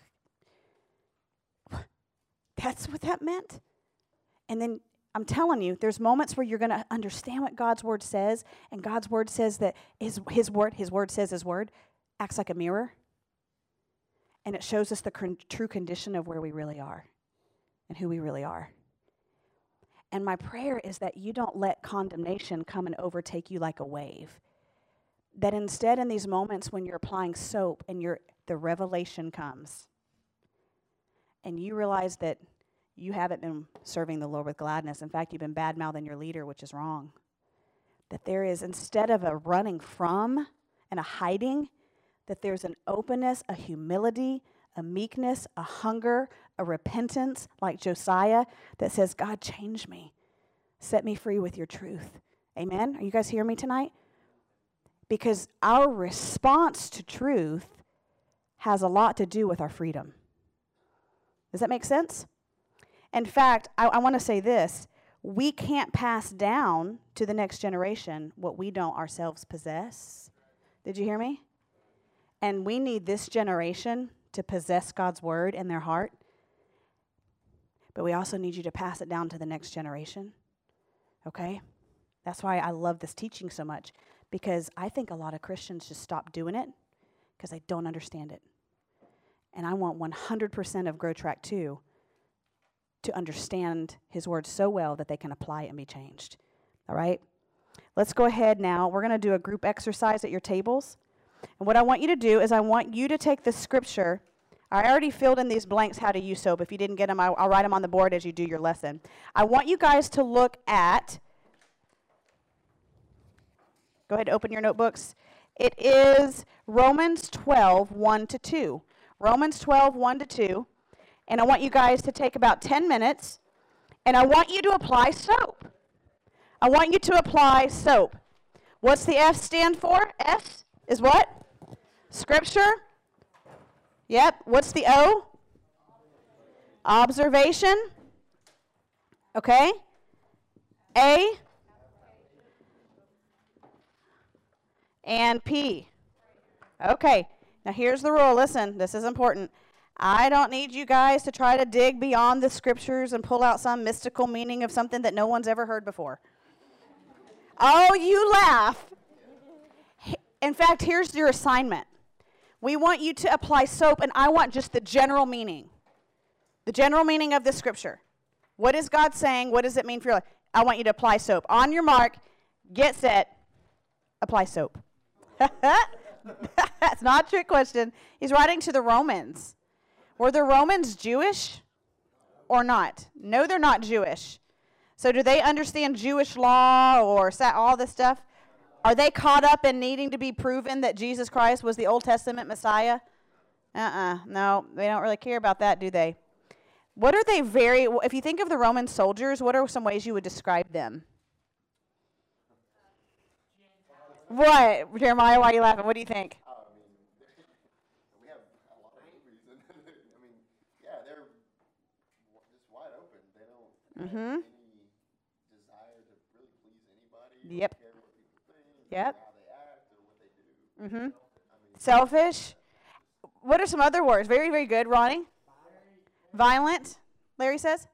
that's what that meant? And then I'm telling you, there's moments where you're going to understand what God's word says, and God's word says that his word acts like a mirror, and it shows us the true condition of where we really are and who we really are. And my prayer is that you don't let condemnation come and overtake you like a wave. That instead, in these moments when you're applying soap and the revelation comes, and you realize that you haven't been serving the Lord with gladness. In fact, you've been bad-mouthing your leader, which is wrong. That there is, instead of a running from and a hiding, that there's an openness, a humility, a meekness, a hunger, a repentance like Josiah that says, God, change me. Set me free with your truth. Amen? Are you guys hearing me tonight? Because our response to truth has a lot to do with our freedom. Does that make sense? In fact, I want to say this. We can't pass down to the next generation what we don't ourselves possess. Did you hear me? And we need this generation to possess God's word in their heart. But we also need you to pass it down to the next generation. Okay? That's why I love this teaching so much. Because I think a lot of Christians just stop doing it because they don't understand it. And I want 100% of Grow Track 2 to understand his word so well that they can apply it and be changed. All right? Let's go ahead now. We're going to do a group exercise at your tables. And what I want you to do is I want you to take the scripture. I already filled in these blanks how to use soap. If you didn't get them, I'll write them on the board as you do your lesson. I want you guys to look at, go ahead and open your notebooks. It is Romans 12, 1 to 2. Romans 12, 1 to 2. And I want you guys to take about 10 minutes, and I want you to apply soap. I want you to apply soap. What's the F stand for? S is what? Scripture. Yep. What's the O? Observation. Okay. A. And P. Okay. Now here's the rule. Listen, this is important. I don't need you guys to try to dig beyond the scriptures and pull out some mystical meaning of something that no one's ever heard before. Oh, you laugh. In fact, here's your assignment. We want you to apply soap, and I want just the general meaning. The general meaning of this scripture. What is God saying? What does it mean for your life? I want you to apply soap. On your mark, get set, apply soap. That's not a trick question. He's writing to the Romans. Were the Romans Jewish or not? No, they're not Jewish. So do they understand Jewish law or all this stuff? Are they caught up in needing to be proven that Jesus Christ was the Old Testament Messiah? No, they don't really care about that, do they? What are they if you think of the Roman soldiers, what are some ways you would describe them? What? Jeremiah, why are you laughing? What do you think? We have a lot of movies, and I mean, yeah, they're just wide open. They don't have any desire to really please anybody. Yep. Don't care what people think, Yep. how they act, or what they do. Selfish. What are some other words? Very, very good. Ronnie? Violent, Larry says?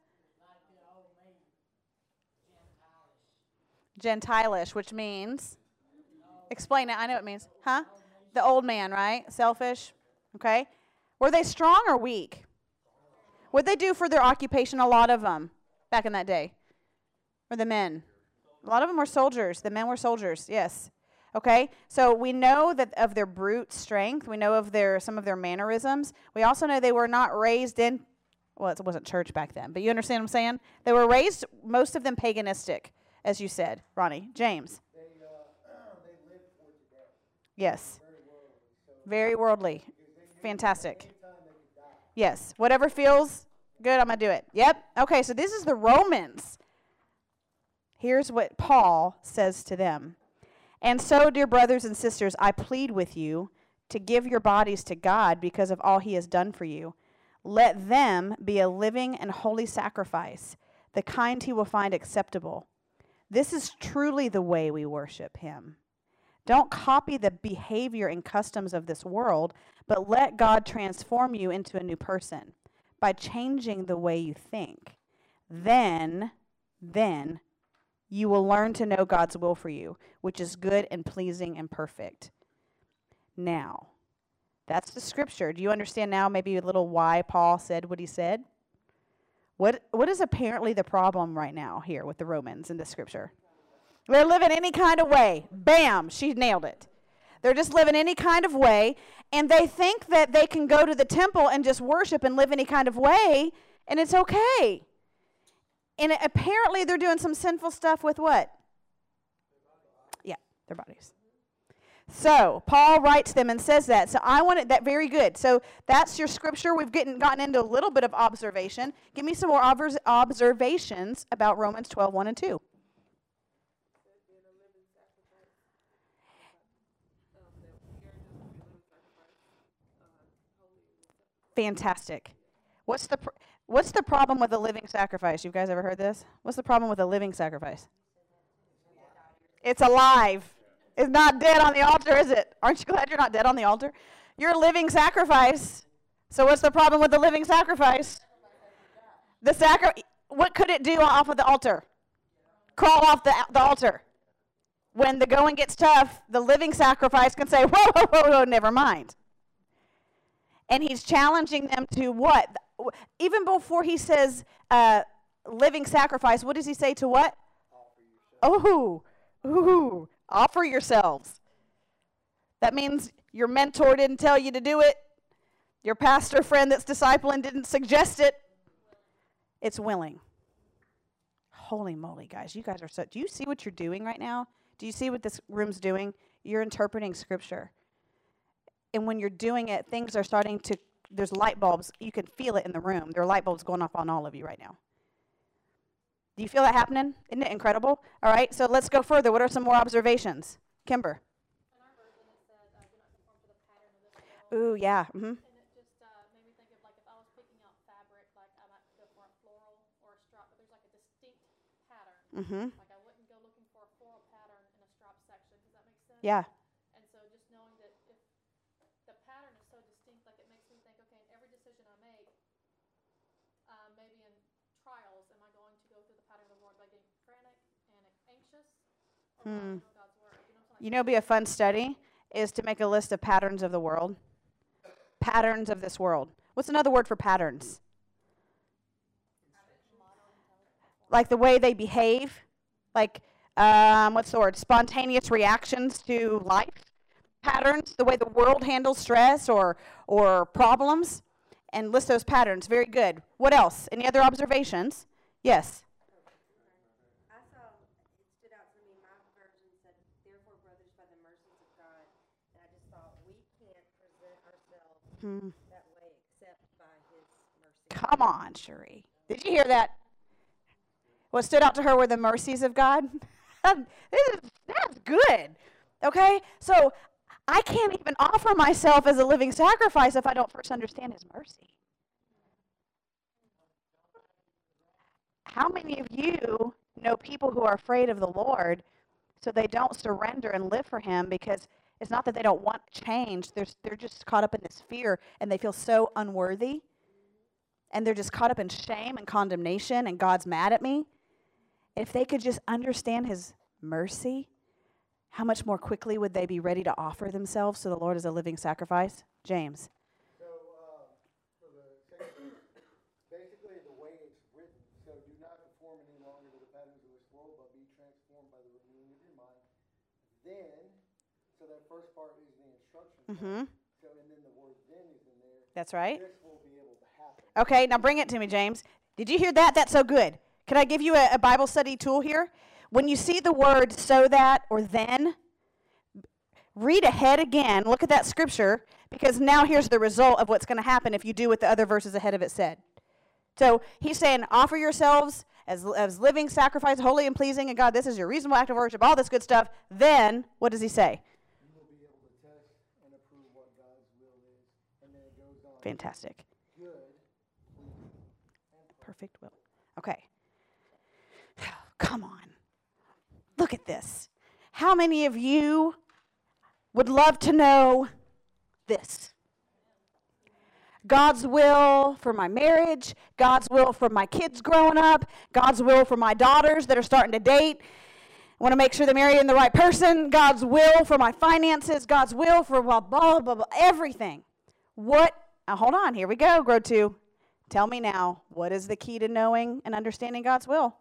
Gentilish, which means? Explain it. I know what it means. Huh? The old man, right? Selfish. Okay. Were they strong or weak? What did they do for their occupation? A lot of them back in that day. Or the men. A lot of them were soldiers. The men were soldiers. Yes. Okay. So we know that of their brute strength. We know of some of their mannerisms. We also know they were not raised in, well, it wasn't church back then, but you understand what I'm saying? They were raised, most of them paganistic, as you said, Ronnie. James. They live for today. Yes. Very worldly. So Very worldly. Fantastic. anytime they could die. Yes. Whatever feels good, I'm going to do it. Yep. Okay, so this is the Romans. Here's what Paul says to them. And so, dear brothers and sisters, I plead with you to give your bodies to God because of all he has done for you. Let them be a living and holy sacrifice, the kind he will find acceptable. This is truly the way we worship him. Don't copy the behavior and customs of this world, but let God transform you into a new person by changing the way you think. Then you will learn to know God's will for you, which is good and pleasing and perfect. Now, that's the scripture. Do you understand now maybe a little why Paul said what he said? What is apparently the problem right now here with the Romans in the scripture? They're living any kind of way. Bam, she nailed it. They're just living any kind of way, and they think that they can go to the temple and just worship and live any kind of way, and it's okay. And apparently they're doing some sinful stuff with what? Yeah, their bodies. So Paul writes them and says that. So I wanted that very good. So that's your scripture. We've gotten into a little bit of observation. Give me some more observations about Romans 12, 1 and 2. Fantastic. What's the problem with a living sacrifice? You guys ever heard this? What's the problem with a living sacrifice? It's alive. It's not dead on the altar, is it? Aren't you glad you're not dead on the altar? You're a living sacrifice. So what's the problem with the living sacrifice? What could it do off of the altar? Crawl off the altar. When the going gets tough, the living sacrifice can say, whoa, whoa, whoa, whoa, never mind. And he's challenging them to what? Even before he says living sacrifice, what does he say to what? Offer yourselves. That means your mentor didn't tell you to do it. Your pastor friend that's discipling didn't suggest it. It's willing. Holy moly, guys. You guys are so... Do you see what you're doing right now? Do you see what this room's doing? You're interpreting Scripture. And when you're doing it, things are starting to... There's light bulbs. You can feel it in the room. There are light bulbs going off on all of you right now. Do you feel that happening? Isn't it incredible? All right, so let's go further. What are some more observations? Kimber. In our version, it said, do not conform to the pattern of this world. Ooh, yeah. Mm-hmm. And it just made me think of, like, if I was picking out fabric, like, I might go for a floral or a strap, but there's, like, a distinct pattern. Mm-hmm. Like, I wouldn't go looking for a floral pattern in a strap section. Does that make sense? Yeah. And so just knowing that if the pattern is so distinct, like, it makes me think, okay, in every decision I make, maybe in trials, am I going to go through the pattern of the Lord by getting frantic and anxious? Or will I know God's word? You know, be a fun study is to make a list of patterns of the world. Patterns of this world. What's another word for patterns? Like the way they behave. Like, what's the word? Spontaneous reactions to life. Patterns, the way the world handles stress or problems. And list those patterns. Very good. What else? Any other observations? Yes. I saw, it stood out to me, my version said, therefore, brothers, by the mercies of God. And I just thought, we can't present ourselves that way except by his mercy. Come on, Cherie. Did you hear that? What stood out to her were the mercies of God. That's good. Okay? So I can't even offer myself as a living sacrifice if I don't first understand his mercy. How many of you know people who are afraid of the Lord so they don't surrender and live for him because it's not that they don't want change. They're just caught up in this fear and they feel so unworthy. And they're just caught up in shame and condemnation and God's mad at me. If they could just understand his mercy, how much more quickly would they be ready to offer themselves to the Lord as a living sacrifice? James. So, for the second, basically the way it's written, so do not conform any longer to the patterns of this world, but be transformed by the renewing of your mind. Then, so that first part is the instruction. So, and then the word then is in there. That's right. This will be able to happen. Okay, now bring it to me, James. Did you hear that? That's so good. Can I give you a Bible study tool here? When you see the word so that or then, read ahead again. Look at that scripture, because now here's the result of what's going to happen if you do what the other verses ahead of it said. So he's saying, offer yourselves as living sacrifice, holy and pleasing to God. This is your reasonable act of worship, all this good stuff. Then, what does he say? You will be able to test and approve what God's will is. And then it goes on. Fantastic. Good, pleasing, and Perfect will. Okay. Come on. Look at this. How many of you would love to know this? God's will for my marriage, God's will for my kids growing up, God's will for my daughters that are starting to date. I want to make sure they're marrying the right person. God's will for my finances, God's will for blah, blah, blah, blah, everything. What? Now hold on. Here we go. Grow 2. Tell me now, what is the key to knowing and understanding God's will?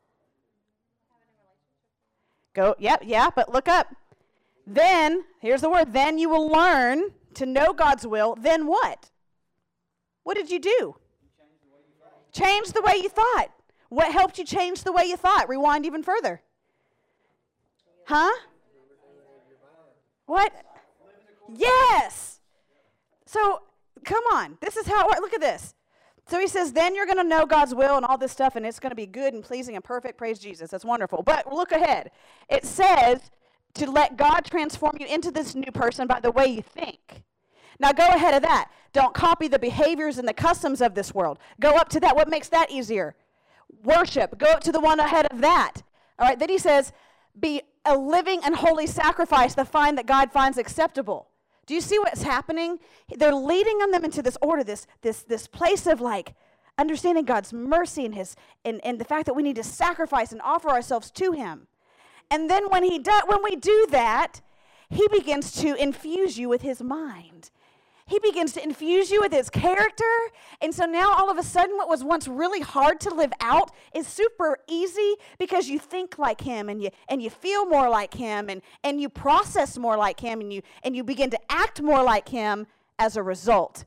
Go, yeah, but look up. Then, here's the word, then you will learn to know God's will. Then what? What did you do? Change the way you thought. What helped you change the way you thought? Rewind even further. Huh? What? Yes. So, come on. This is how it works. Look at this. So he says, then you're going to know God's will and all this stuff, and it's going to be good and pleasing and perfect. Praise Jesus. That's wonderful. But look ahead. It says to let God transform you into this new person by the way you think. Now go ahead of that. Don't copy the behaviors and the customs of this world. Go up to that. What makes that easier? Worship. Go up to the one ahead of that. All right. Then he says, be a living and holy sacrifice, the find that God finds acceptable. Do you see what's happening? They're leading them into this order, this place of like understanding God's mercy and the fact that we need to sacrifice and offer ourselves to him. And then when we do that, he begins to infuse you with his mind. He begins to infuse you with his character. And so now all of a sudden what was once really hard to live out is super easy because you think like him and you feel more like him and you process more like him and you begin to act more like him as a result.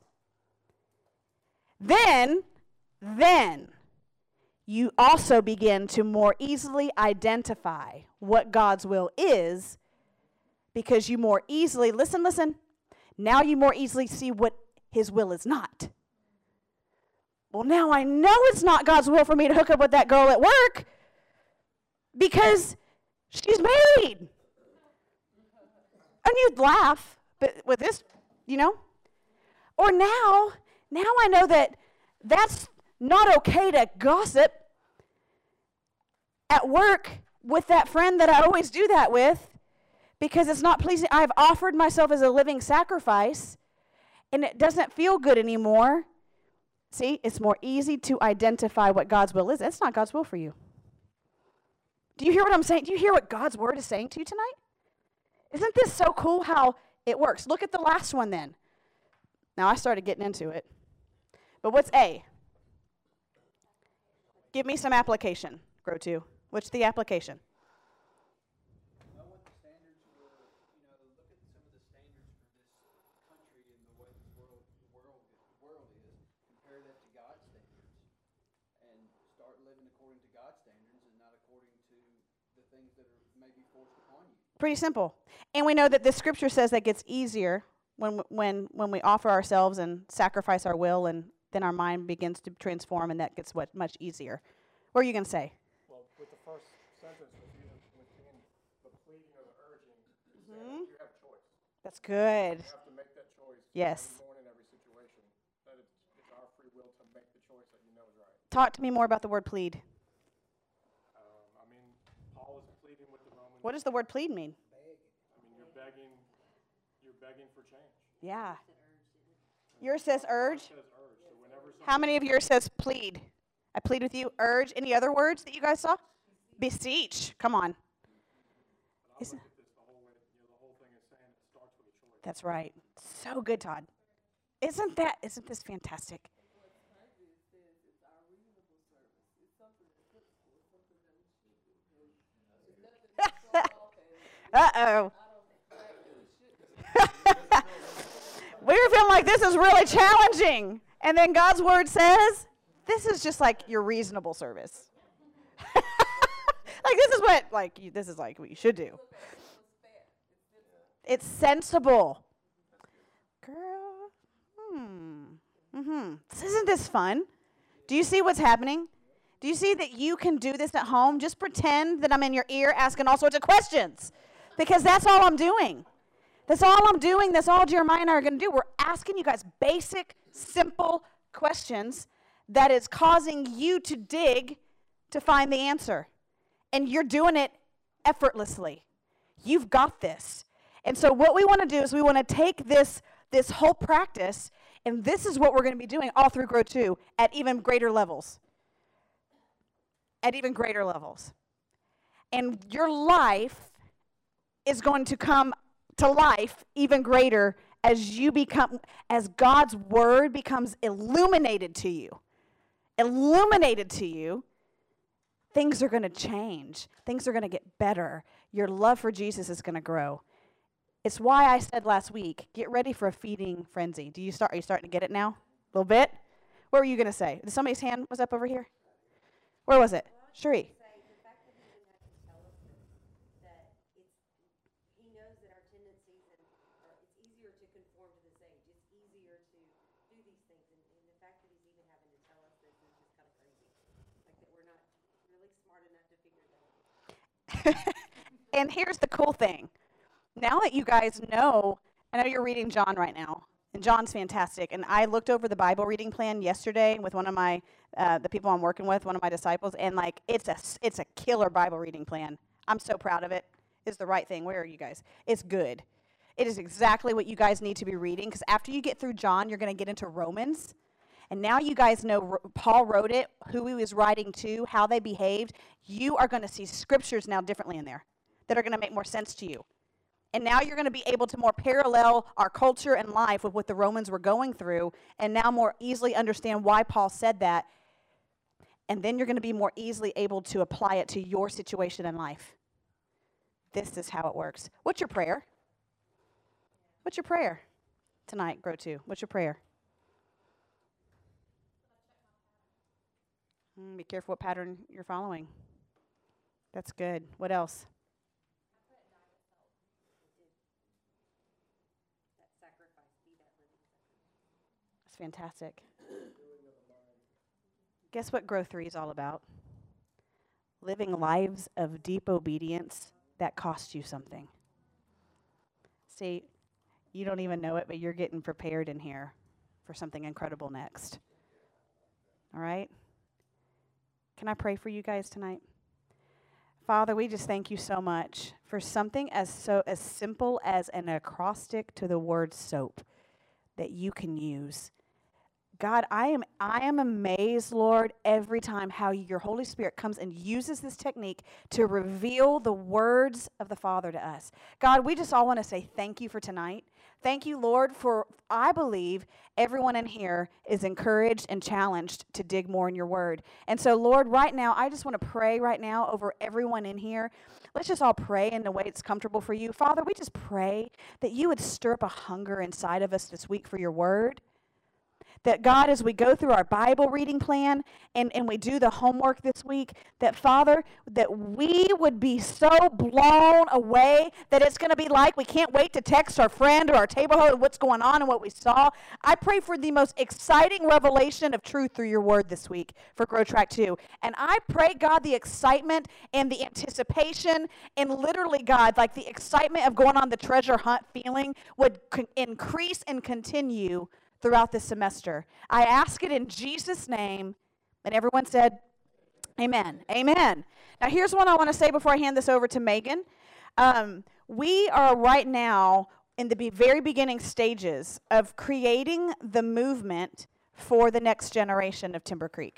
Then you also begin to more easily identify what God's will is because you more easily, listen, now you more easily see what his will is not. Well, now I know it's not God's will for me to hook up with that girl at work because she's married. And you'd laugh, but with this, Or now I know that that's not okay to gossip at work with that friend that I always do that with. Because it's not pleasing. I've offered myself as a living sacrifice, and it doesn't feel good anymore. See, it's more easy to identify what God's will is. It's not God's will for you. Do you hear what I'm saying? Do you hear what God's word is saying to you tonight? Isn't this so cool how it works? Look at the last one then. Now, I started getting into it. But what's A? Give me some application, Grow 2. What's the application? Pretty simple. And we know that the scripture says that gets easier when we offer ourselves and sacrifice our will, and then our mind begins to transform, and that gets much easier. What are you going to say? Well, with the first sentence, within the pleading or the urging, you have choice. That's good. You have to make that choice. Yes. Every morning, every situation. That it's our free will to make the choice that you know is right. Talk to me more about the word plead. Paul is pleading with the Romans. What does the word plead mean? You're begging for change. Yeah. Yours says urge. It says urge. So whenever How many of yours says plead? I plead with you. Urge. Any other words that you guys saw? Beseech. Come on. the whole thing is saying it starts with a choice. That's right. So good, Todd. Isn't this fantastic? Uh-oh. We were feeling like this is really challenging. And then God's word says, this is just like your reasonable service. This is what you should do. It's sensible. Girl. Isn't this fun? Do you see what's happening? Do you see that you can do this at home? Just pretend that I'm in your ear asking all sorts of questions. Because that's all I'm doing. That's all I'm doing. That's all Jeremiah and I are going to do. We're asking you guys basic, simple questions that is causing you to dig to find the answer. And you're doing it effortlessly. You've got this. And so what we want to do is we want to take this whole practice, and this is what we're going to be doing all through Grow 2 at even greater levels. At even greater levels. And your life is going to come to life even greater as God's word becomes illuminated to you. Illuminated to you, things are going to change. Things are going to get better. Your love for Jesus is going to grow. It's why I said last week, get ready for a feeding frenzy. Are you starting to get it now? A little bit? What were you going to say? Somebody's hand was up over here? Where was it? Sheree. The fact that he didn't have to tell us that he knows that our tendencies conform to this age. It's easier to do these things. And the fact that he's even having to tell us this is just kind of crazy. Like that we're not really smart enough to figure that out. And here's the cool thing. Now that you guys know, I know you're reading John right now, and John's fantastic. And I looked over the Bible reading plan yesterday with one of my, the people I'm working with, one of my disciples, and like it's a killer Bible reading plan. I'm so proud of it. It's the right thing. Where are you guys? It's good. It is exactly what you guys need to be reading, because after you get through John, you're going to get into Romans. And now you guys know Paul wrote it, who he was writing to, how they behaved. You are going to see scriptures now differently in there that are going to make more sense to you. And now you're going to be able to more parallel our culture and life with what the Romans were going through, and now more easily understand why Paul said that. And then you're going to be more easily able to apply it to your situation in life. This is how it works. What's your prayer? What's your prayer tonight, Grow 2? What's your prayer? Be careful what pattern you're following. That's good. What else? That's fantastic. Guess what Grow 3 is all about? Living lives of deep obedience that cost you something. See, you don't even know it, but you're getting prepared in here for something incredible next. All right? Can I pray for you guys tonight? Father, we just thank you so much for something as simple as an acrostic to the word soap that you can use. God, I am amazed, Lord, every time how your Holy Spirit comes and uses this technique to reveal the words of the Father to us. God, we just all want to say thank you for tonight. Thank you, Lord, for I believe everyone in here is encouraged and challenged to dig more in your word. And so, Lord, right now, I just want to pray right now over everyone in here. Let's just all pray in the way it's comfortable for you. Father, we just pray that you would stir up a hunger inside of us this week for your word. That God, as we go through our Bible reading plan and we do the homework this week, that Father, that we would be so blown away that it's going to be like we can't wait to text our friend or our neighborhood what's going on and what we saw. I pray for the most exciting revelation of truth through your word this week for Grow Track 2. And I pray, God, the excitement and the anticipation and literally, God, like the excitement of going on the treasure hunt feeling would increase and continue throughout this semester. I ask it in Jesus' name. And everyone said, amen. Amen. Now, here's what I want to say before I hand this over to Megan. We are right now in the very beginning stages of creating the movement for the next generation of Timber Creek.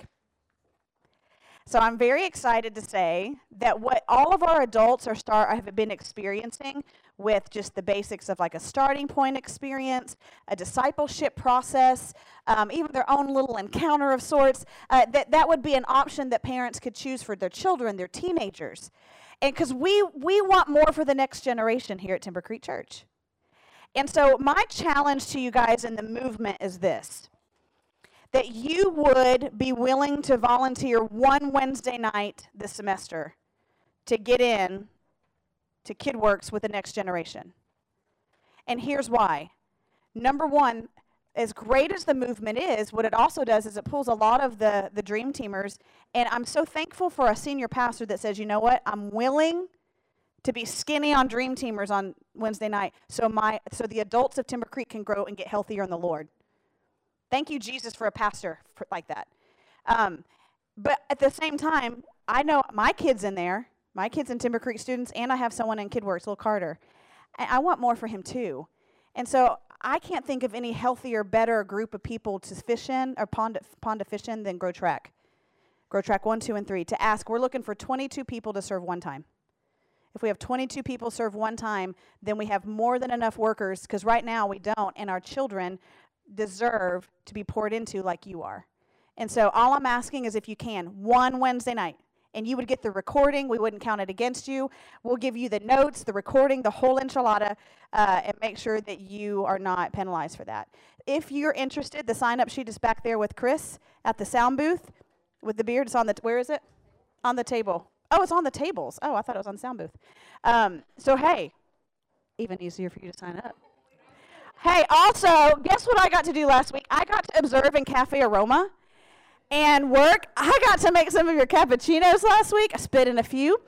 So I'm very excited to say that what all of our adults have been experiencing with just the basics of like a starting point experience, a discipleship process, even their own little encounter of sorts, that would be an option that parents could choose for their children, their teenagers. And because we want more for the next generation here at Timber Creek Church. And so my challenge to you guys in the movement is this. That you would be willing to volunteer one Wednesday night this semester to get in to KidWorks with the next generation. And here's why. Number one, as great as the movement is, what it also does is it pulls a lot of the dream teamers. And I'm so thankful for a senior pastor that says, you know what, I'm willing to be skinny on dream teamers on Wednesday night so the adults of Timber Creek can grow and get healthier in the Lord. Thank you, Jesus, for a pastor like that. But at the same time, I know my kids in there, my kids in Timber Creek students, and I have someone in KidWorks, Lil Carter. I want more for him too. And so I can't think of any healthier, better group of people to fish in or pond to fish in than Grow Track. Grow Track 1, 2, and 3. To ask, we're looking for 22 people to serve one time. If we have 22 people serve one time, then we have more than enough workers, because right now we don't, and our children deserve to be poured into like you are. And so all I'm asking is if you can, one Wednesday night, and you would get the recording. We wouldn't count it against you. We'll give you the notes, the recording, the whole enchilada, and make sure that you are not penalized for that. If you're interested, the sign-up sheet is back there with Chris at the sound booth with the beard. It's on the, where is it? On the table. Oh, it's on the tables. Oh, I thought it was on the sound booth. So, hey, even easier for you to sign up. Hey, also, guess what I got to do last week? I got to observe in Cafe Aroma and work. I got to make some of your cappuccinos last week. I spit in a few.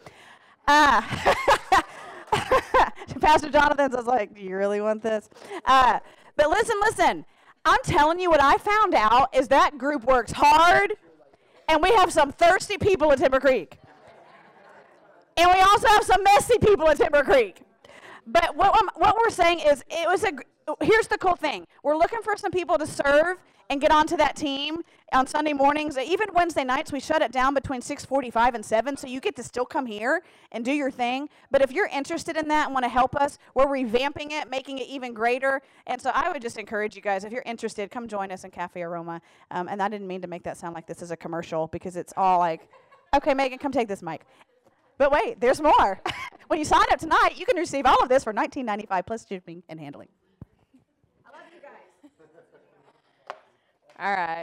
Pastor Jonathan's, I was like, do you really want this? But listen. I'm telling you, what I found out is that group works hard, and we have some thirsty people at Timber Creek. And we also have some messy people at Timber Creek. But what we're saying is, here's the cool thing. We're looking for some people to serve and get onto that team on Sunday mornings. Even Wednesday nights, we shut it down between 6:45 and 7, so you get to still come here and do your thing. But if you're interested in that and want to help us, we're revamping it, making it even greater. And so I would just encourage you guys, if you're interested, come join us in Cafe Aroma. And I didn't mean to make that sound like this is a commercial, because it's all like, okay, Megan, come take this mic. But wait, there's more. When you sign up tonight, you can receive all of this for $19.95 plus shipping and handling. I love you guys. All right.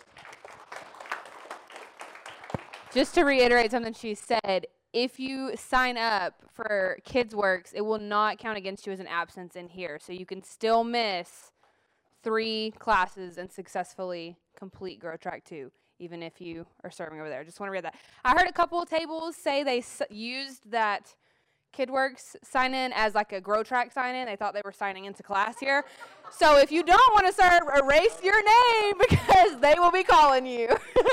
Just to reiterate something she said, if you sign up for KidsWorks, it will not count against you as an absence in here. So you can still miss 3 classes and successfully complete Grow Track 2, even if you are serving over there. Just want to read that. I heard a couple of tables say they used that KidWorks sign-in as like a Grow Track sign-in. They thought they were signing into class here. So if you don't want to serve, erase your name, because they will be calling you.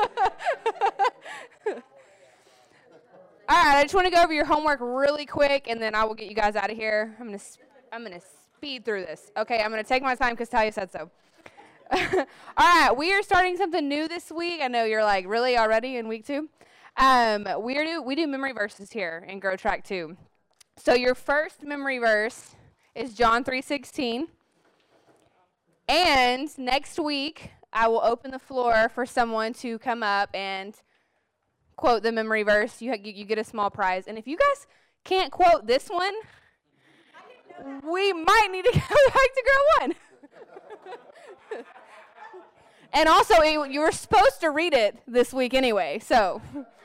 All right, I just want to go over your homework really quick, and then I will get you guys out of here. I'm gonna speed through this. Okay, I'm gonna take my time because Talia said so. All right, we are starting something new this week. I know you're like, really, already in week 2? We do memory verses here in Grow Track 2. So your first memory verse is John 3:16. And next week, I will open the floor for someone to come up and quote the memory verse. You get a small prize. And if you guys can't quote this one, we might need to go back to Grow 1. And also, you were supposed to read it this week anyway, so.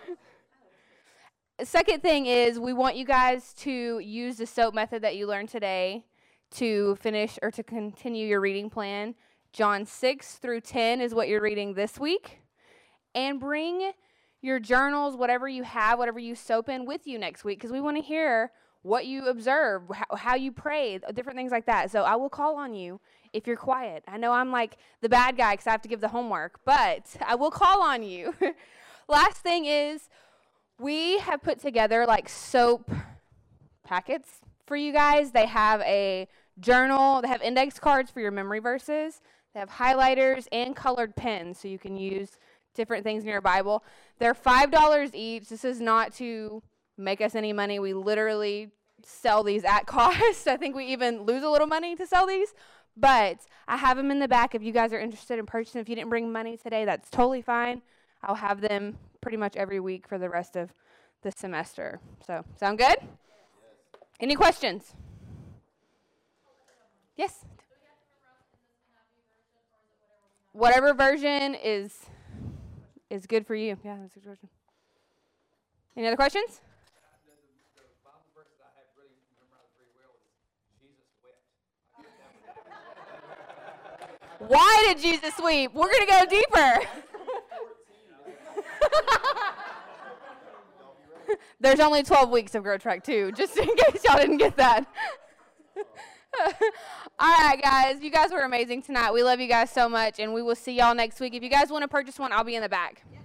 Second thing is, we want you guys to use the SOAP method that you learned today to finish or to continue your reading plan. John 6 through 10 is what you're reading this week. And bring your journals, whatever you have, whatever you SOAP in, with you next week, because we want to hear what you observe, how you pray, different things like that. So I will call on you if you're quiet. I know I'm like the bad guy because I have to give the homework, but I will call on you. Last thing is, we have put together like SOAP packets for you guys. They have a journal. They have index cards for your memory verses. They have highlighters and colored pens so you can use different things in your Bible. They're $5 each. This is not to make us any money. We literally sell these at cost. I think we even lose a little money to sell these. But I have them in the back if you guys are interested in purchasing. If you didn't bring money today, that's totally fine. I'll have them pretty much every week for the rest of the semester. So, sound good? Yes. Any questions? Yes? Whatever version is good for you. Yeah, that's a good version. Any other questions? The Bible verse that I have really memorized very well is Jesus wept. Why did Jesus weep? We're going to go deeper. There's only 12 weeks of Grow Track 2, just in case y'all didn't get that. All right, guys. You guys were amazing tonight. We love you guys so much, and we will see y'all next week. If you guys want to purchase one, I'll be in the back.